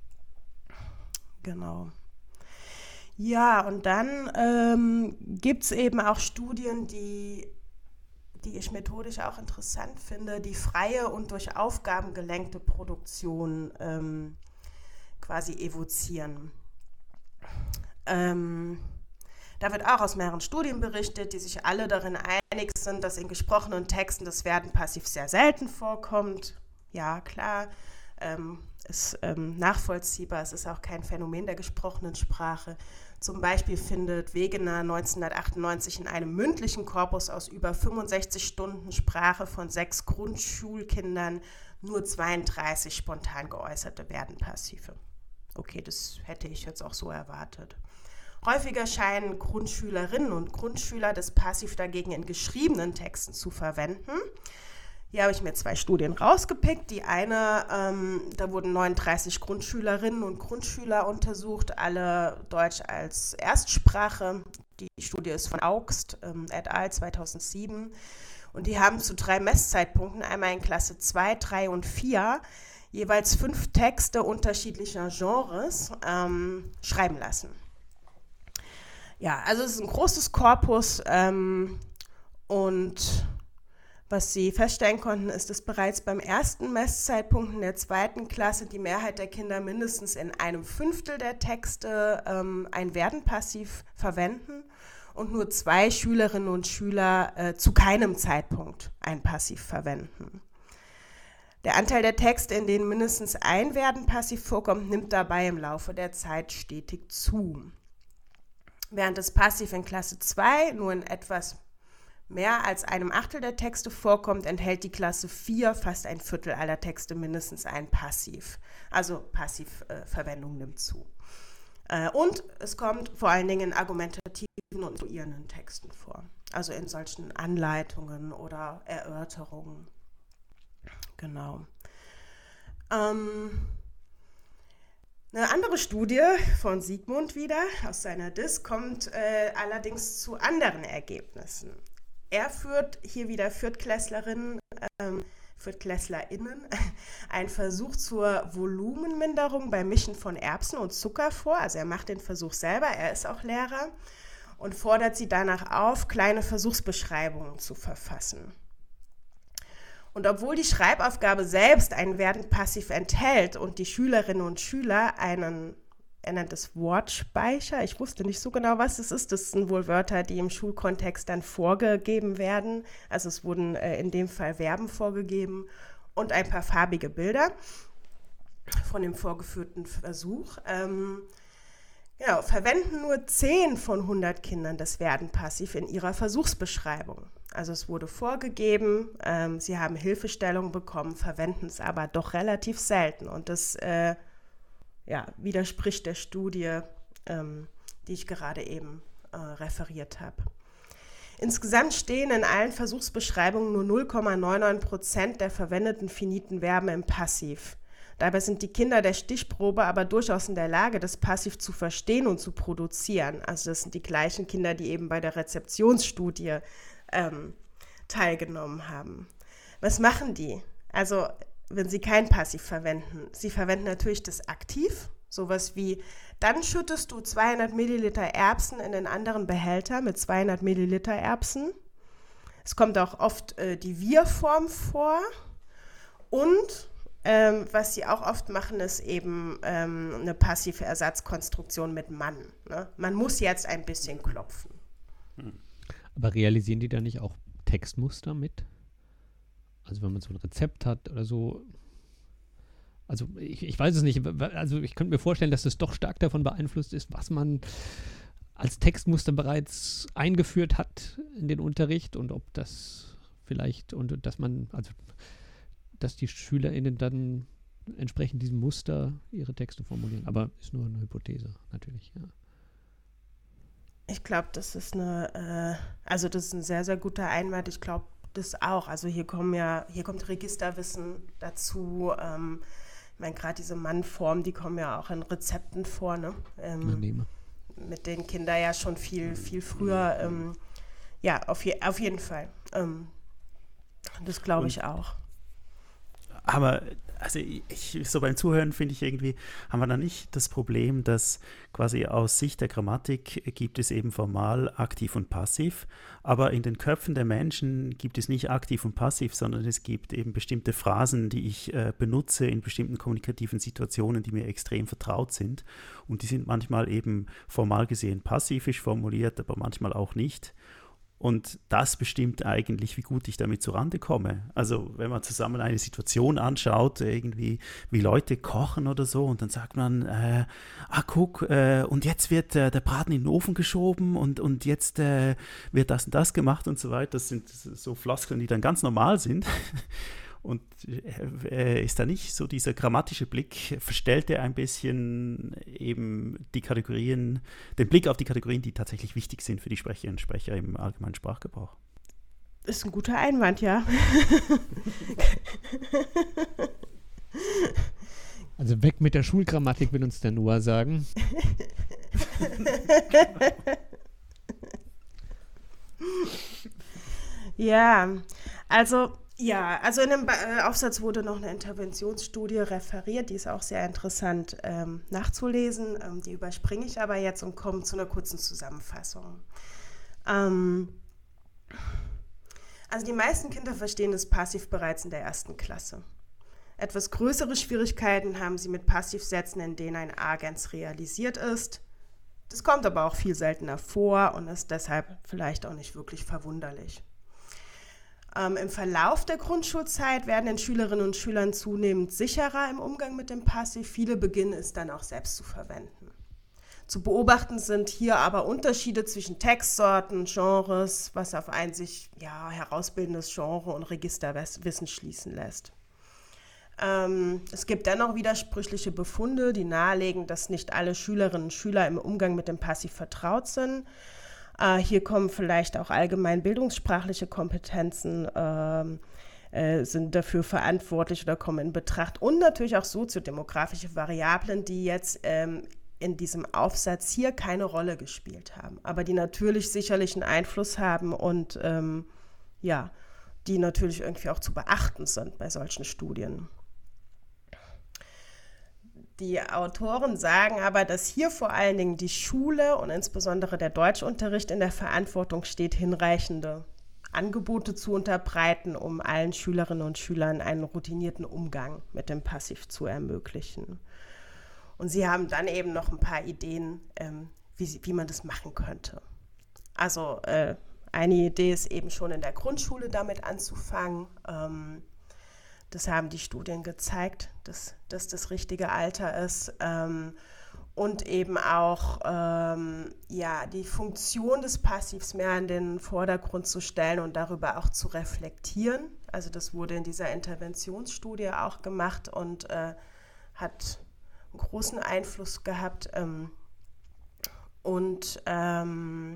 Genau. Ja, und dann ähm, gibt es eben auch Studien, die, die ich methodisch auch interessant finde, die freie und durch Aufgaben gelenkte Produktion ähm, quasi evozieren. Ähm, da wird auch aus mehreren Studien berichtet, die sich alle darin einig sind, dass in gesprochenen Texten das Werden passiv sehr selten vorkommt. Ja, klar. Ähm, ist ähm, nachvollziehbar, es ist auch kein Phänomen der gesprochenen Sprache. Zum Beispiel findet Wegener neunzehnhundertachtundneunzig in einem mündlichen Korpus aus über fünfundsechzig Stunden Sprache von sechs Grundschulkindern nur zweiunddreißig spontan geäußerte Werden-Passive. Okay, das hätte ich jetzt auch so erwartet. Häufiger scheinen Grundschülerinnen und Grundschüler das Passiv dagegen in geschriebenen Texten zu verwenden. Hier habe ich mir zwei Studien rausgepickt. Die eine, ähm, da wurden neununddreißig Grundschülerinnen und Grundschüler untersucht, alle Deutsch als Erstsprache. Die Studie ist von Augst ähm, et al. zweitausendsieben. Und die haben zu drei Messzeitpunkten, einmal in Klasse zwei, drei und vier, jeweils fünf Texte unterschiedlicher Genres ähm, schreiben lassen. Ja, also es ist ein großes Korpus ähm, und was sie feststellen konnten, ist, dass bereits beim ersten Messzeitpunkt in der zweiten Klasse die Mehrheit der Kinder mindestens in einem Fünftel der Texte ähm, ein Werden-Passiv verwenden und nur zwei Schülerinnen und Schüler äh, zu keinem Zeitpunkt ein Passiv verwenden. Der Anteil der Texte, in denen mindestens ein Werden-Passiv vorkommt, nimmt dabei im Laufe der Zeit stetig zu. Während das Passiv in Klasse zwei nur in etwas mehr als einem Achtel der Texte vorkommt, enthält die Klasse vier fast ein Viertel aller Texte mindestens ein Passiv. Also Passivverwendung äh, nimmt zu. Äh, und es kommt vor allen Dingen in argumentativen und instruierenden Texten vor. Also in solchen Anleitungen oder Erörterungen. Genau. Ähm, Eine andere Studie von Siegmund wieder aus seiner Diss kommt äh, allerdings zu anderen Ergebnissen. Er führt hier wieder Viertklässlerinnen, ähm, ViertklässlerInnen einen Versuch zur Volumenminderung beim Mischen von Erbsen und Zucker vor. Also er macht den Versuch selber, er ist auch Lehrer und fordert sie danach auf, kleine Versuchsbeschreibungen zu verfassen. Und obwohl die Schreibaufgabe selbst ein Werden-Passiv enthält und die Schülerinnen und Schüler einen, er nennt es Wortspeicher, ich wusste nicht so genau, was es ist, das sind wohl Wörter, die im Schulkontext dann vorgegeben werden, also es wurden äh, in dem Fall Verben vorgegeben und ein paar farbige Bilder von dem vorgeführten Versuch. Ähm, genau, verwenden nur zehn von hundert Kindern das Werden-Passiv in ihrer Versuchsbeschreibung. Also es wurde vorgegeben, ähm, sie haben Hilfestellung bekommen, verwenden es aber doch relativ selten. Und das äh, ja, widerspricht der Studie, ähm, die ich gerade eben äh, referiert habe. Insgesamt stehen in allen Versuchsbeschreibungen nur null Komma neunundneunzig Prozent der verwendeten finiten Verben im Passiv. Dabei sind die Kinder der Stichprobe aber durchaus in der Lage, das Passiv zu verstehen und zu produzieren. Also das sind die gleichen Kinder, die eben bei der Rezeptionsstudie ähm, teilgenommen haben. Was machen die? Also wenn sie kein Passiv verwenden, sie verwenden natürlich das Aktiv, sowas wie, dann schüttest du zweihundert Milliliter Erbsen in den anderen Behälter mit zweihundert Milliliter Erbsen. Es kommt auch oft äh, die Wir-Form vor und ähm, was sie auch oft machen, ist eben ähm, eine passive Ersatzkonstruktion mit Mann. Ne? Man muss jetzt ein bisschen klopfen. Aber realisieren die da nicht auch Textmuster mit? Also wenn man so ein Rezept hat oder so, also ich, ich weiß es nicht, also ich könnte mir vorstellen, dass das doch stark davon beeinflusst ist, was man als Textmuster bereits eingeführt hat in den Unterricht und ob das vielleicht, und dass man, also dass die SchülerInnen dann entsprechend diesem Muster ihre Texte formulieren. Aber ist nur eine Hypothese, natürlich, ja. Ich glaube, das ist eine, äh, also das ist ein sehr, sehr guter Einwand. Ich glaube, das auch. Also hier kommen ja, hier kommt Registerwissen dazu. Ähm, ich meine, gerade diese Mannform, die kommen ja auch in Rezepten vor, ne? Ähm, mit denen Kinder ja schon viel, viel früher, ähm, ja, auf, je, auf jeden Fall. Ähm, das glaube ich auch. Aber also ich, so beim Zuhören finde ich irgendwie, haben wir da nicht das Problem, dass quasi aus Sicht der Grammatik gibt es eben formal aktiv und passiv, aber in den Köpfen der Menschen gibt es nicht aktiv und passiv, sondern es gibt eben bestimmte Phrasen, die ich äh, benutze in bestimmten kommunikativen Situationen, die mir extrem vertraut sind, und die sind manchmal eben formal gesehen passivisch formuliert, aber manchmal auch nicht. Und das bestimmt eigentlich, wie gut ich damit zurande komme. Also wenn man zusammen eine Situation anschaut, irgendwie wie Leute kochen oder so, und dann sagt man, äh, ah guck, äh, und jetzt wird äh, der Braten in den Ofen geschoben und, und jetzt äh, wird das und das gemacht und so weiter. Das sind so Floskeln, die dann ganz normal sind. Und äh, ist da nicht so dieser grammatische Blick, verstellt er ein bisschen eben die Kategorien, den Blick auf die Kategorien, die tatsächlich wichtig sind für die Sprecherinnen und Sprecher im allgemeinen Sprachgebrauch? Ist ein guter Einwand, ja. Also weg mit der Schulgrammatik, will uns der Noah sagen. Ja, also ja, also in dem Ba- Aufsatz wurde noch eine Interventionsstudie referiert, die ist auch sehr interessant ähm, nachzulesen. Ähm, die überspringe ich aber jetzt und komme zu einer kurzen Zusammenfassung. Ähm, also die meisten Kinder verstehen das Passiv bereits in der ersten Klasse. Etwas größere Schwierigkeiten haben sie mit Passivsätzen, in denen ein Agens realisiert ist. Das kommt aber auch viel seltener vor und ist deshalb vielleicht auch nicht wirklich verwunderlich. Ähm, Im Verlauf der Grundschulzeit werden den Schülerinnen und Schülern zunehmend sicherer im Umgang mit dem Passiv. Viele beginnen es dann auch selbst zu verwenden. Zu beobachten sind hier aber Unterschiede zwischen Textsorten, Genres, was auf ein sich ja, herausbildendes Genre und Registerwissen schließen lässt. Ähm, es gibt dennoch widersprüchliche Befunde, die nahelegen, dass nicht alle Schülerinnen und Schüler im Umgang mit dem Passiv vertraut sind. Äh, hier kommen vielleicht auch allgemein bildungssprachliche Kompetenzen, ähm, äh, sind dafür verantwortlich oder kommen in Betracht. Und natürlich auch soziodemografische Variablen, die jetzt ähm, in diesem Aufsatz hier keine Rolle gespielt haben, aber die natürlich sicherlich einen Einfluss haben und ähm, ja, die natürlich irgendwie auch zu beachten sind bei solchen Studien. Die Autoren sagen aber, dass hier vor allen Dingen die Schule und insbesondere der Deutschunterricht in der Verantwortung steht, hinreichende Angebote zu unterbreiten, um allen Schülerinnen und Schülern einen routinierten Umgang mit dem Passiv zu ermöglichen. Und sie haben dann eben noch ein paar Ideen, ähm, wie, sie, wie man das machen könnte. Also äh, eine Idee ist eben schon in der Grundschule damit anzufangen. Ähm, das haben die Studien gezeigt, dass das das richtige Alter ist. Ähm, und eben auch ähm, ja, die Funktion des Passivs mehr in den Vordergrund zu stellen und darüber auch zu reflektieren. Also das wurde in dieser Interventionsstudie auch gemacht und äh, hat einen großen Einfluss gehabt. Ähm, und ähm,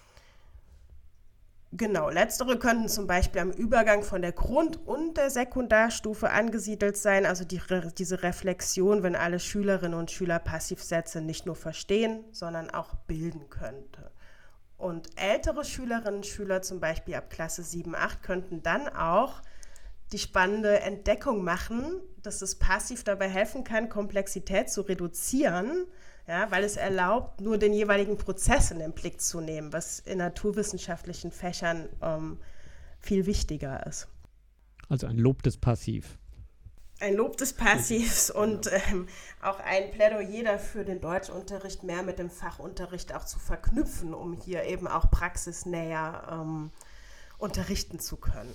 Genau, letztere könnten zum Beispiel am Übergang von der Grund- und der Sekundarstufe angesiedelt sein, also die, diese Reflexion, wenn alle Schülerinnen und Schüler Passivsätze nicht nur verstehen, sondern auch bilden könnte. Und ältere Schülerinnen und Schüler, zum Beispiel ab Klasse sieben, acht, könnten dann auch die spannende Entdeckung machen, dass das Passiv dabei helfen kann, Komplexität zu reduzieren, ja, weil es erlaubt, nur den jeweiligen Prozess in den Blick zu nehmen, was in naturwissenschaftlichen Fächern ähm, viel wichtiger ist. Also ein Lob des Passiv. Ein Lob des Passivs und ähm, auch ein Plädoyer dafür, den Deutschunterricht mehr mit dem Fachunterricht auch zu verknüpfen, um hier eben auch praxisnäher ähm, unterrichten zu können.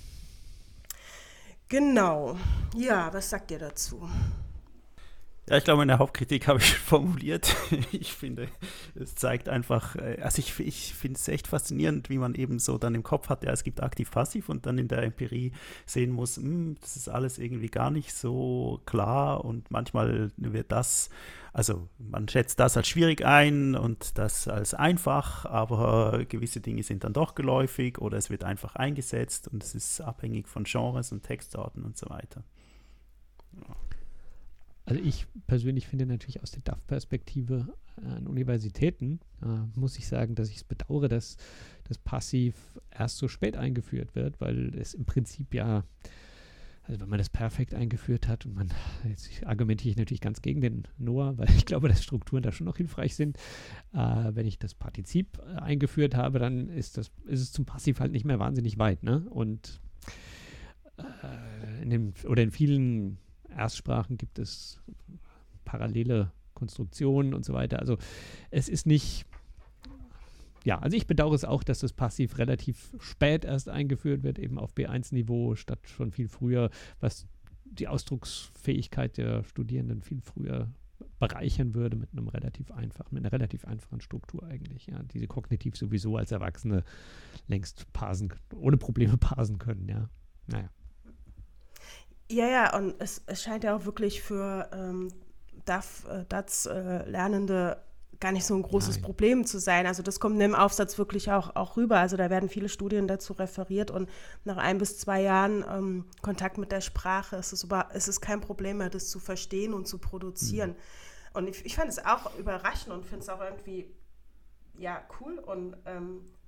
Genau. Ja, was sagt ihr dazu? Ja, ich glaube, meine Hauptkritik habe ich formuliert. Ich finde, es zeigt einfach, also ich, ich finde es echt faszinierend, wie man eben so dann im Kopf hat, ja, es gibt aktiv-passiv und dann in der Empirie sehen muss, mh, das ist alles irgendwie gar nicht so klar und manchmal wird das, also man schätzt das als schwierig ein und das als einfach, aber gewisse Dinge sind dann doch geläufig oder es wird einfach eingesetzt und es ist abhängig von Genres und Textsorten und so weiter. Ja. Also ich persönlich finde natürlich aus der D A F-Perspektive an Universitäten, äh, muss ich sagen, dass ich es bedauere, dass das Passiv erst so spät eingeführt wird, weil es im Prinzip ja, also wenn man das perfekt eingeführt hat und man, jetzt argumentiere ich natürlich ganz gegen den Noah, weil ich glaube, dass Strukturen da schon noch hilfreich sind. Äh, wenn ich das Partizip äh, eingeführt habe, dann ist, das, ist es zum Passiv halt nicht mehr wahnsinnig weit, ne? Und äh, in dem, oder in vielen Erstsprachen gibt es parallele Konstruktionen und so weiter. Also es ist nicht, ja, also ich bedauere es auch, dass das Passiv relativ spät erst eingeführt wird, eben auf B eins Niveau statt schon viel früher, was die Ausdrucksfähigkeit der Studierenden viel früher bereichern würde mit einem relativ einfachen, mit einer relativ einfachen Struktur eigentlich, ja, die sie kognitiv sowieso als Erwachsene längst parsen, ohne Probleme parsen können, ja. Naja. Ja, ja, und es, es scheint ja auch wirklich für ähm, D A F, äh, D A Z-Lernende gar nicht so ein großes Nein. Problem zu sein. Also das kommt in dem Aufsatz wirklich auch, auch rüber. Also da werden viele Studien dazu referiert und nach ein bis zwei Jahren ähm, Kontakt mit der Sprache ist es, über, ist es kein Problem mehr, das zu verstehen und zu produzieren. Mhm. Und ich, ich fand es auch überraschend und finde es auch irgendwie ja, cool und ähm,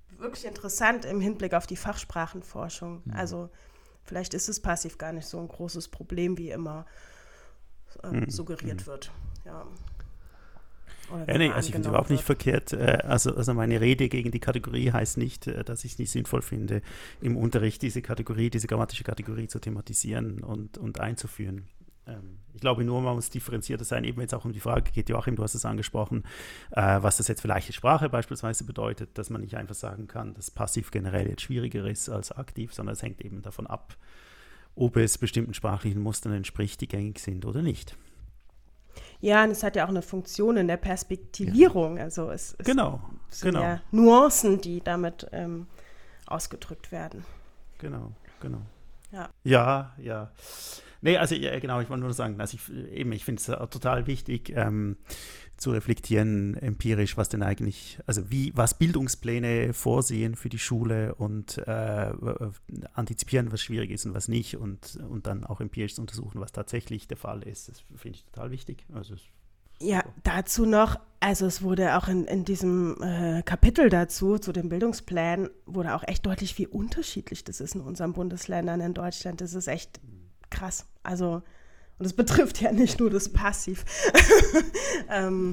wirklich interessant im Hinblick auf die Fachsprachenforschung. Mhm. Also vielleicht ist es passiv gar nicht so ein großes Problem, wie immer äh, mhm. suggeriert mhm. wird. Ja. Ja, nee, also ich finde es überhaupt nicht verkehrt. Äh, also, also meine Rede gegen die Kategorie heißt nicht, äh, dass ich es nicht sinnvoll finde, im Unterricht diese Kategorie, diese grammatische Kategorie zu thematisieren und, und einzuführen. Ähm, ich glaube nur, man muss differenzierter sein, eben wenn es auch um die Frage geht, Joachim, du hast es angesprochen, äh, was das jetzt für leichte Sprache beispielsweise bedeutet, dass man nicht einfach sagen kann, dass passiv generell jetzt schwieriger ist als aktiv, sondern es hängt eben davon ab, ob es bestimmten sprachlichen Mustern entspricht, die gängig sind oder nicht. Ja, und es hat ja auch eine Funktion in der Perspektivierung. Also es, es genau, sind genau. ja Nuancen, die damit ähm, ausgedrückt werden. Genau, genau. Ja, ja. ja. Nee, also ja, genau, ich wollte nur sagen, also ich, eben, ich finde es total wichtig, ähm, zu reflektieren empirisch, was denn eigentlich, also wie, was Bildungspläne vorsehen für die Schule und äh, antizipieren, was schwierig ist und was nicht und, und dann auch empirisch zu untersuchen, was tatsächlich der Fall ist. Das finde ich total wichtig. Also ja, dazu noch, also es wurde auch in, in diesem äh, Kapitel dazu, zu den Bildungsplänen, wurde auch echt deutlich, wie unterschiedlich das ist in unseren Bundesländern in Deutschland. Das ist echt krass. Also und es betrifft ja nicht nur das Passiv. ähm.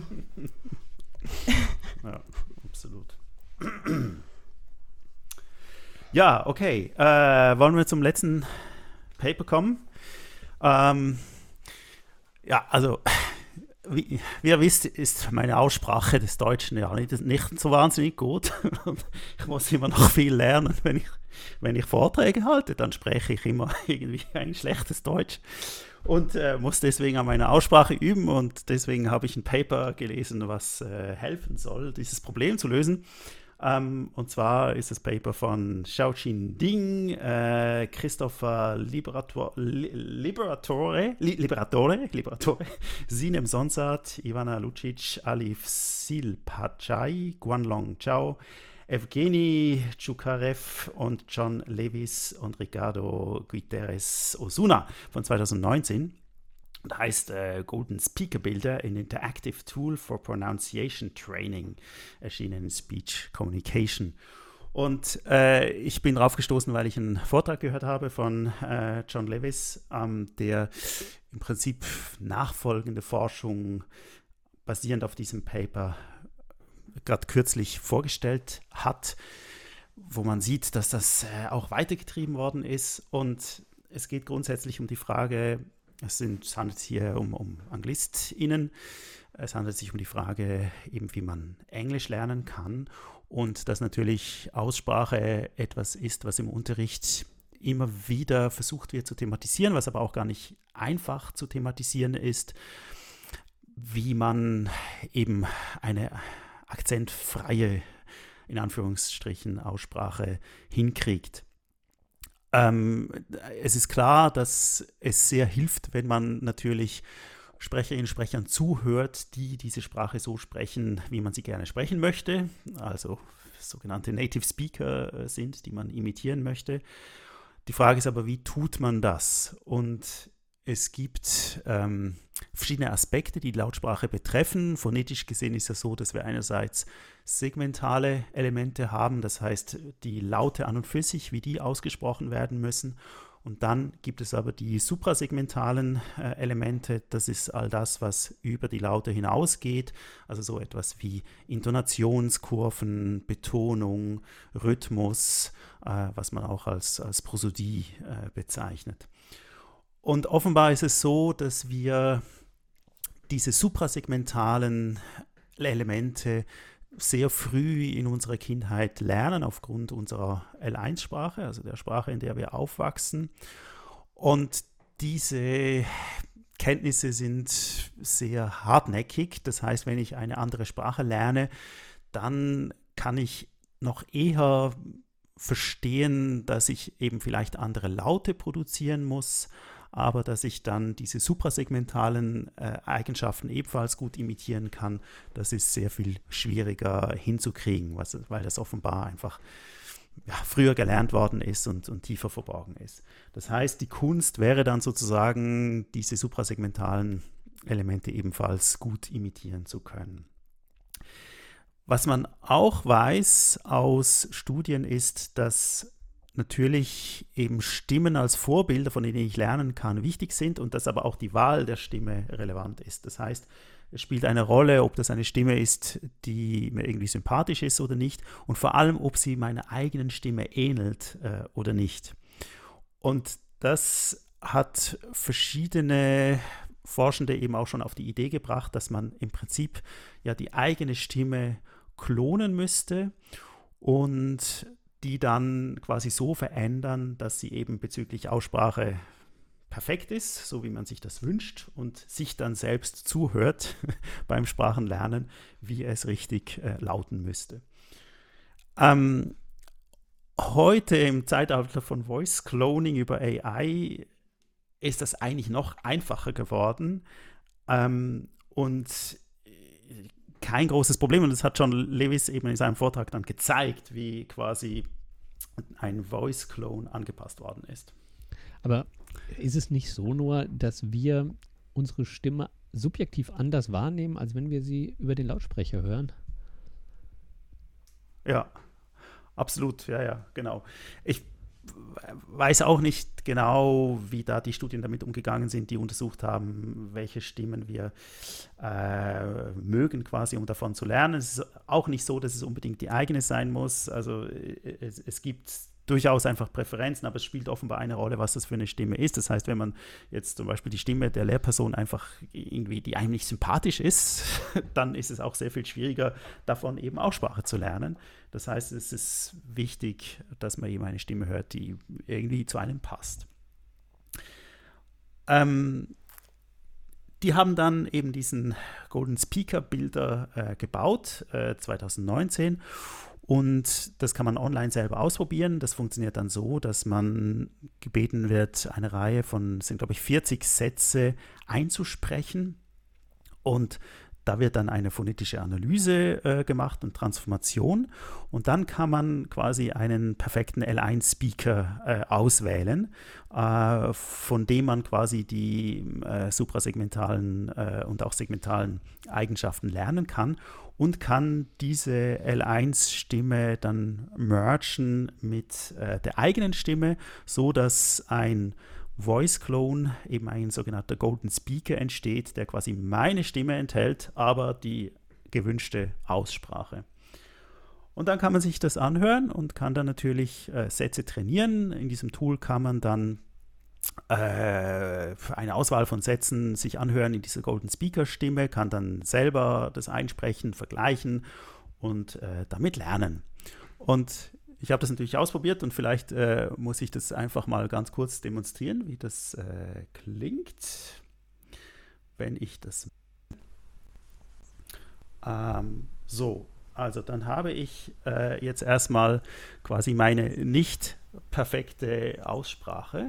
Ja, absolut. Ja, okay. Äh, wollen wir zum letzten Paper kommen? Ähm, ja, also, wie, wie ihr wisst, ist meine Aussprache des Deutschen ja nicht, nicht so wahnsinnig gut. Ich muss immer noch viel lernen, wenn ich, wenn ich Vorträge halte, dann spreche ich immer irgendwie ein schlechtes Deutsch. Und äh, muss deswegen an meiner Aussprache üben und deswegen habe ich ein Paper gelesen, was äh, helfen soll, dieses Problem zu lösen. Ähm, und zwar ist das Paper von Xiaoqin Ding, äh, Christopher Liberator, Li, Liberatore, Li, Liberatore, Liberatore, Sinem Sonsat, Ivana Lucic, Alif Silpachai, Guanlong Zhao, Evgeny Chukarev und John Lewis und Ricardo Guterres Osuna von zwanzig neunzehn. Das heißt äh, Golden Speaker Builder, an Interactive Tool for Pronunciation Training, erschienen in Speech Communication. Und äh, ich bin drauf gestoßen, weil ich einen Vortrag gehört habe von äh, John Lewis, ähm, der im Prinzip nachfolgende Forschung basierend auf diesem Paper gerade kürzlich vorgestellt hat, wo man sieht, dass das äh, auch weitergetrieben worden ist. Und es geht grundsätzlich um die Frage, es, sind, es handelt sich hier um, um AnglistInnen, es handelt sich um die Frage, eben wie man Englisch lernen kann und dass natürlich Aussprache etwas ist, was im Unterricht immer wieder versucht wird zu thematisieren, was aber auch gar nicht einfach zu thematisieren ist, wie man eben eine akzentfreie, in Anführungsstrichen, Aussprache hinkriegt. Ähm, es ist klar, dass es sehr hilft, wenn man natürlich Sprecherinnen und Sprechern zuhört, die diese Sprache so sprechen, wie man sie gerne sprechen möchte, also sogenannte Native Speaker sind, die man imitieren möchte. Die Frage ist aber, wie tut man das? Und es gibt ähm, verschiedene Aspekte, die die Lautsprache betreffen. Phonetisch gesehen ist es so, dass wir einerseits segmentale Elemente haben, das heißt die Laute an und für sich, wie die ausgesprochen werden müssen. Und dann gibt es aber die suprasegmentalen äh, Elemente, das ist all das, was über die Laute hinausgeht, also so etwas wie Intonationskurven, Betonung, Rhythmus, äh, was man auch als, als Prosodie äh, bezeichnet. Und offenbar ist es so, dass wir diese suprasegmentalen Elemente sehr früh in unserer Kindheit lernen, aufgrund unserer L eins Sprache, also der Sprache, in der wir aufwachsen. Und diese Kenntnisse sind sehr hartnäckig. Das heißt, wenn ich eine andere Sprache lerne, dann kann ich noch eher verstehen, dass ich eben vielleicht andere Laute produzieren muss, aber dass ich dann diese suprasegmentalen äh, Eigenschaften ebenfalls gut imitieren kann, das ist sehr viel schwieriger hinzukriegen, was, weil das offenbar einfach ja, früher gelernt worden ist und, und tiefer verborgen ist. Das heißt, die Kunst wäre dann sozusagen, diese suprasegmentalen Elemente ebenfalls gut imitieren zu können. Was man auch weiß aus Studien ist, dass natürlich eben Stimmen als Vorbilder, von denen ich lernen kann, wichtig sind und dass aber auch die Wahl der Stimme relevant ist. Das heißt, es spielt eine Rolle, ob das eine Stimme ist, die mir irgendwie sympathisch ist oder nicht und vor allem, ob sie meiner eigenen Stimme ähnelt äh, oder nicht. Und das hat verschiedene Forschende eben auch schon auf die Idee gebracht, dass man im Prinzip ja die eigene Stimme klonen müsste und die dann quasi so verändern, dass sie eben bezüglich Aussprache perfekt ist, so wie man sich das wünscht und sich dann selbst zuhört beim Sprachenlernen, wie es richtig äh, lauten müsste. Ähm, heute im Zeitalter von Voice Cloning über A I ist das eigentlich noch einfacher geworden ähm, und kein großes Problem. Und das hat John Lewis eben in seinem Vortrag dann gezeigt, wie quasi ein Voice Clone angepasst worden ist. Aber ist es nicht so nur, dass wir unsere Stimme subjektiv anders wahrnehmen, als wenn wir sie über den Lautsprecher hören? Ja, absolut. Ja, ja, genau. Ich weiß auch nicht genau, wie da die Studien damit umgegangen sind, die untersucht haben, welche Stimmen wir äh, mögen quasi, um davon zu lernen. Es ist auch nicht so, dass es unbedingt die eigene sein muss. Also es, es gibt durchaus einfach Präferenzen, aber es spielt offenbar eine Rolle, was das für eine Stimme ist. Das heißt, wenn man jetzt zum Beispiel die Stimme der Lehrperson einfach irgendwie, die einem nicht sympathisch ist, dann ist es auch sehr viel schwieriger, davon eben Aussprache zu lernen. Das heißt, es ist wichtig, dass man eben eine Stimme hört, die irgendwie zu einem passt. Ähm, die haben dann eben diesen Golden Speaker Builder äh, gebaut, äh, zwanzig neunzehn. Und das kann man online selber ausprobieren. Das funktioniert dann so, dass man gebeten wird, eine Reihe von, sind glaube ich vierzig Sätze einzusprechen. Und da wird dann eine phonetische Analyse äh, gemacht und Transformation. Und dann kann man quasi einen perfekten L eins Speaker äh, auswählen, äh, von dem man quasi die äh, suprasegmentalen äh, und auch segmentalen Eigenschaften lernen kann und kann diese L eins Stimme dann mergen mit äh, der eigenen Stimme, so dass ein Voice Clone, eben ein sogenannter Golden Speaker entsteht, der quasi meine Stimme enthält, aber die gewünschte Aussprache. Und dann kann man sich das anhören und kann dann natürlich äh, Sätze trainieren. In diesem Tool kann man dann äh, eine Auswahl von Sätzen sich anhören in dieser Golden Speaker Stimme, kann dann selber das einsprechen, vergleichen und äh, damit lernen. Und ich habe das natürlich ausprobiert und vielleicht äh, muss ich das einfach mal ganz kurz demonstrieren, wie das äh, klingt, wenn ich das... Ähm, so, also dann habe ich äh, jetzt erstmal quasi meine nicht perfekte Aussprache.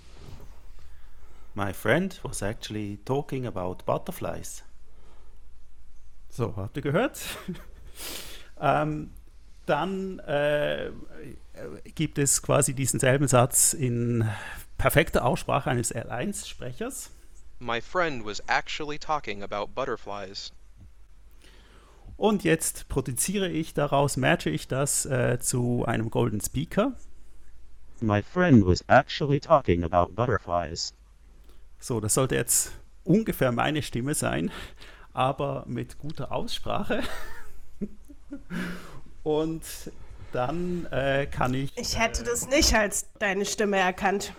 My friend was actually talking about butterflies. So, habt ihr gehört? ähm, Dann äh, gibt es quasi diesen selben Satz in perfekter Aussprache eines L eins Sprechers. My friend was actually talking about butterflies. Und jetzt produziere ich daraus, matche ich das äh, zu einem Golden Speaker. My friend was actually talking about butterflies. So, das sollte jetzt ungefähr meine Stimme sein, aber mit guter Aussprache. Und dann äh, kann ich... Ich hätte das nicht als deine Stimme erkannt.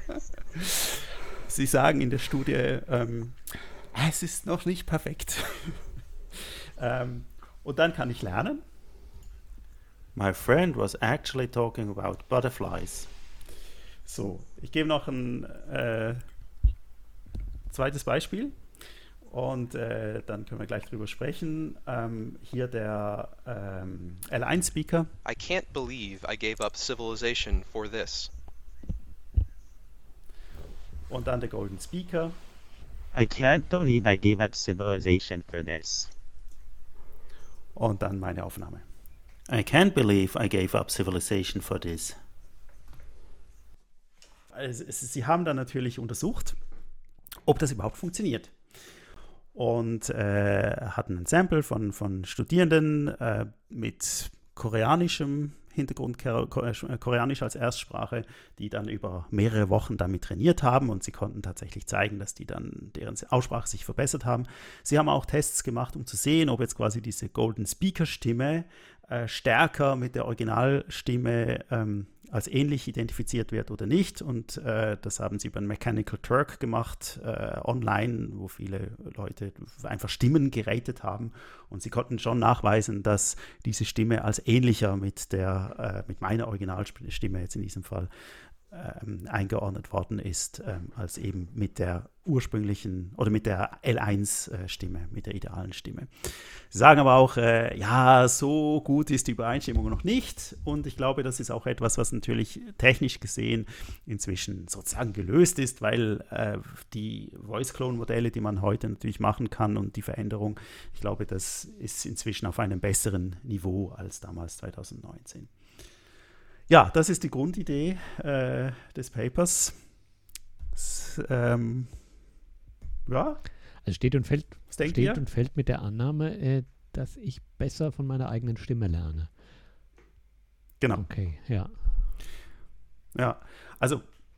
Sie sagen in der Studie, ähm, es ist noch nicht perfekt. ähm, und dann kann ich lernen. My friend was actually talking about butterflies. So, ich gebe noch ein äh, zweites Beispiel. Und äh, dann können wir gleich drüber sprechen. Ähm, hier der ähm, L eins Speaker. I can't believe I gave up civilization for this. Und dann der Golden Speaker. I can't believe I gave up civilization for this. Und dann meine Aufnahme. I can't believe I gave up civilization for this. Also, es, sie haben dann natürlich untersucht, ob das überhaupt funktioniert. und äh, hatten ein Sample von, von Studierenden äh, mit koreanischem Hintergrund, Koreanisch als Erstsprache, die dann über mehrere Wochen damit trainiert haben und sie konnten tatsächlich zeigen, dass die dann, deren Aussprache sich verbessert haben. Sie haben auch Tests gemacht, um zu sehen, ob jetzt quasi diese Golden Speaker Stimme äh, stärker mit der Originalstimme ähm, als ähnlich identifiziert wird oder nicht. Und äh, das haben sie über einen Mechanical Turk gemacht, äh, online, wo viele Leute einfach Stimmen geratet haben. Und sie konnten schon nachweisen, dass diese Stimme als ähnlicher mit der, äh, mit meiner Originalstimme jetzt in diesem Fall ähm, eingeordnet worden ist, ähm, als eben mit der ursprünglichen oder mit der L eins Stimme, mit der idealen Stimme. Sie sagen aber auch, äh, ja, so gut ist die Übereinstimmung noch nicht. Und ich glaube, das ist auch etwas, was natürlich technisch gesehen inzwischen sozusagen gelöst ist, weil äh, die Voice-Clone-Modelle, die man heute natürlich machen kann und die Veränderung, ich glaube, das ist inzwischen auf einem besseren Niveau als damals zwanzig neunzehn. Ja, das ist die Grundidee äh, des Papers. S ähm, ja. Also steht und fällt, steht ihr? und fällt mit der Annahme, äh, dass ich besser von meiner eigenen Stimme lerne. Genau. Okay, ja. Ja, also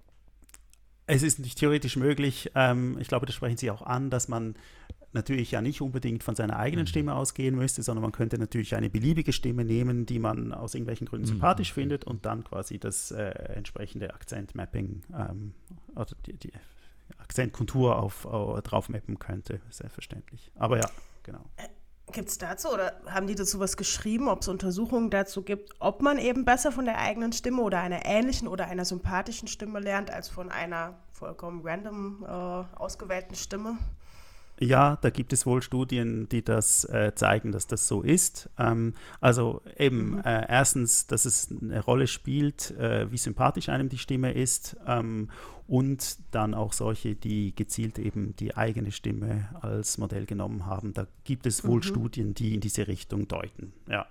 es ist nicht theoretisch möglich, ähm, ich glaube, das sprechen Sie auch an, dass man natürlich ja nicht unbedingt von seiner eigenen Stimme ausgehen müsste, sondern man könnte natürlich eine beliebige Stimme nehmen, die man aus irgendwelchen Gründen sympathisch mhm. findet und dann quasi das äh, entsprechende Akzentmapping ähm, oder die, die Akzentkontur auf, auf, drauf mappen könnte, selbstverständlich. Aber ja, genau. Gibt es dazu oder haben die dazu was geschrieben, ob es Untersuchungen dazu gibt, ob man eben besser von der eigenen Stimme oder einer ähnlichen oder einer sympathischen Stimme lernt, als von einer vollkommen random äh, ausgewählten Stimme? Ja, da gibt es wohl Studien, die das äh, zeigen, dass das so ist. Ähm, also eben mhm. äh, erstens, dass es eine Rolle spielt, äh, wie sympathisch einem die Stimme ist ähm, und dann auch solche, die gezielt eben die eigene Stimme als Modell genommen haben. Da gibt es wohl mhm. Studien, die in diese Richtung deuten. Ja.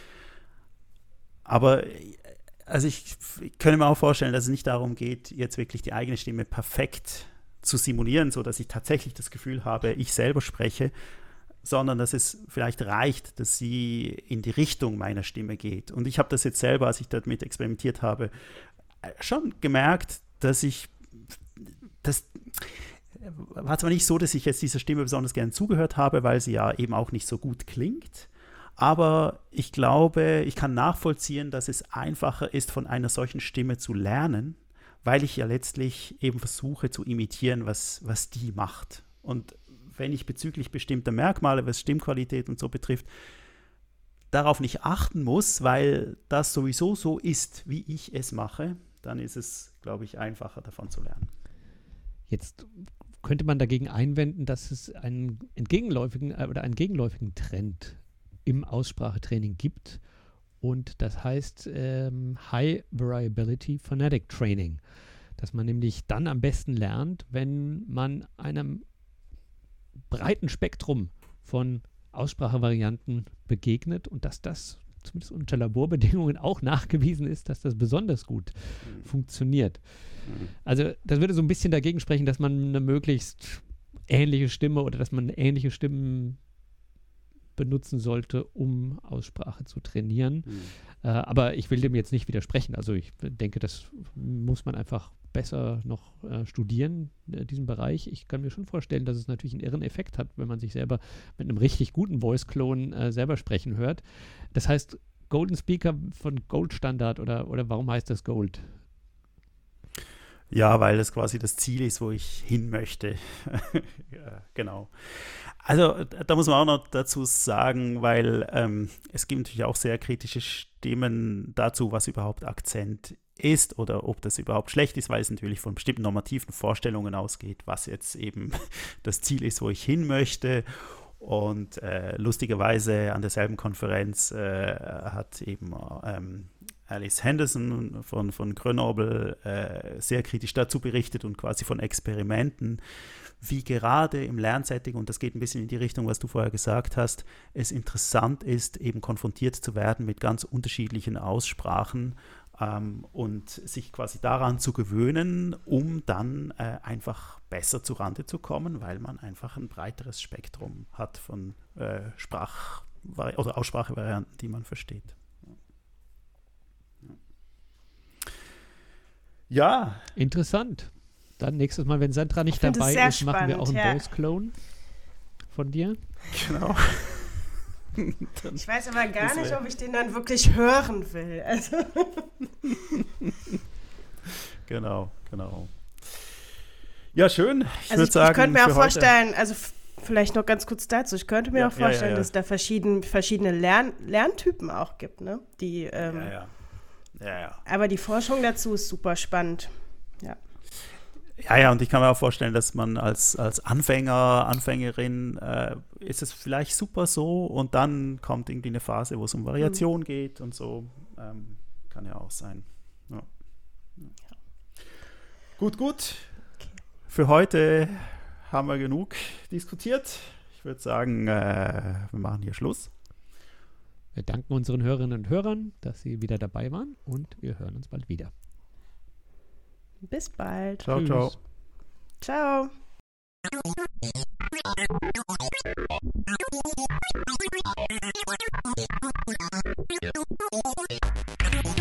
Aber also ich, ich könnte mir auch vorstellen, dass es nicht darum geht, jetzt wirklich die eigene Stimme perfekt zu simulieren, sodass ich tatsächlich das Gefühl habe, ich selber spreche, sondern dass es vielleicht reicht, dass sie in die Richtung meiner Stimme geht. Und ich habe das jetzt selber, als ich damit experimentiert habe, schon gemerkt, dass ich, das war zwar nicht so, dass ich jetzt dieser Stimme besonders gerne zugehört habe, weil sie ja eben auch nicht so gut klingt, aber ich glaube, ich kann nachvollziehen, dass es einfacher ist, von einer solchen Stimme zu lernen, weil ich ja letztlich eben versuche zu imitieren, was, was die macht. Und wenn ich bezüglich bestimmter Merkmale, was Stimmqualität und so betrifft, darauf nicht achten muss, weil das sowieso so ist, wie ich es mache, dann ist es, glaube ich, einfacher davon zu lernen. Jetzt könnte man dagegen einwenden, dass es einen entgegenläufigen äh, oder einen gegenläufigen Trend im Aussprachetraining gibt. Und das heißt ähm, High Variability Phonetic Training, dass man nämlich dann am besten lernt, wenn man einem breiten Spektrum von Aussprachevarianten begegnet und dass das zumindest unter Laborbedingungen auch nachgewiesen ist, dass das besonders gut mhm. funktioniert. Mhm. Also das würde so ein bisschen dagegen sprechen, dass man eine möglichst ähnliche Stimme oder dass man ähnliche Stimmen benutzen sollte, um Aussprache zu trainieren. Mhm. Äh, aber ich will dem jetzt nicht widersprechen. Also ich denke, das muss man einfach besser noch äh, studieren, äh, diesen Bereich. Ich kann mir schon vorstellen, dass es natürlich einen irren Effekt hat, wenn man sich selber mit einem richtig guten Voice-Clone äh, selber sprechen hört. Das heißt, Golden Speaker von Gold Standard oder, oder warum heißt das Gold? Ja, weil das quasi das Ziel ist, wo ich hin möchte. Ja, genau. Also da muss man auch noch dazu sagen, weil ähm, es gibt natürlich auch sehr kritische Stimmen dazu, was überhaupt Akzent ist oder ob das überhaupt schlecht ist, weil es natürlich von bestimmten normativen Vorstellungen ausgeht, was jetzt eben das Ziel ist, wo ich hin möchte. Und äh, lustigerweise an derselben Konferenz äh, hat eben ähm, Alice Henderson von, von Grenoble äh, sehr kritisch dazu berichtet und quasi von Experimenten, wie gerade im Lernsetting, und das geht ein bisschen in die Richtung, was du vorher gesagt hast, es interessant ist, eben konfrontiert zu werden mit ganz unterschiedlichen Aussprachen ähm, und sich quasi daran zu gewöhnen, um dann äh, einfach besser zu Rande zu kommen, weil man einfach ein breiteres Spektrum hat von äh, Sprach- oder Aussprachevarianten, die man versteht. Ja. Interessant. Dann nächstes Mal, wenn Sandra nicht dabei ist, machen spannend, wir auch einen ja. Voice-Clone von dir. Genau. Ich weiß aber gar nicht, ob ich den dann wirklich hören will. Also. Genau, genau. Ja, schön. Ich also würde sagen, ich könnte mir auch für vorstellen, also f- vielleicht noch ganz kurz dazu, ich könnte mir ja, auch vorstellen, ja, ja, ja. dass es da verschieden, verschiedene Lern- Lerntypen auch gibt, ne? Die, ähm, ja, ja. Ja, ja. Aber die Forschung dazu ist super spannend. Ja. Ja, ja, und ich kann mir auch vorstellen, dass man als, als Anfänger, Anfängerin, äh, ist es vielleicht super so und dann kommt irgendwie eine Phase, wo es um Variation mhm. geht und so. Ähm, kann ja auch sein. Ja. Ja. Gut, gut. Okay. Für heute haben wir genug diskutiert. Ich würde sagen, äh, wir machen hier Schluss. Wir danken unseren Hörerinnen und Hörern, dass sie wieder dabei waren und wir hören uns bald wieder. Bis bald. Ciao, Tschüss. Ciao. Ciao.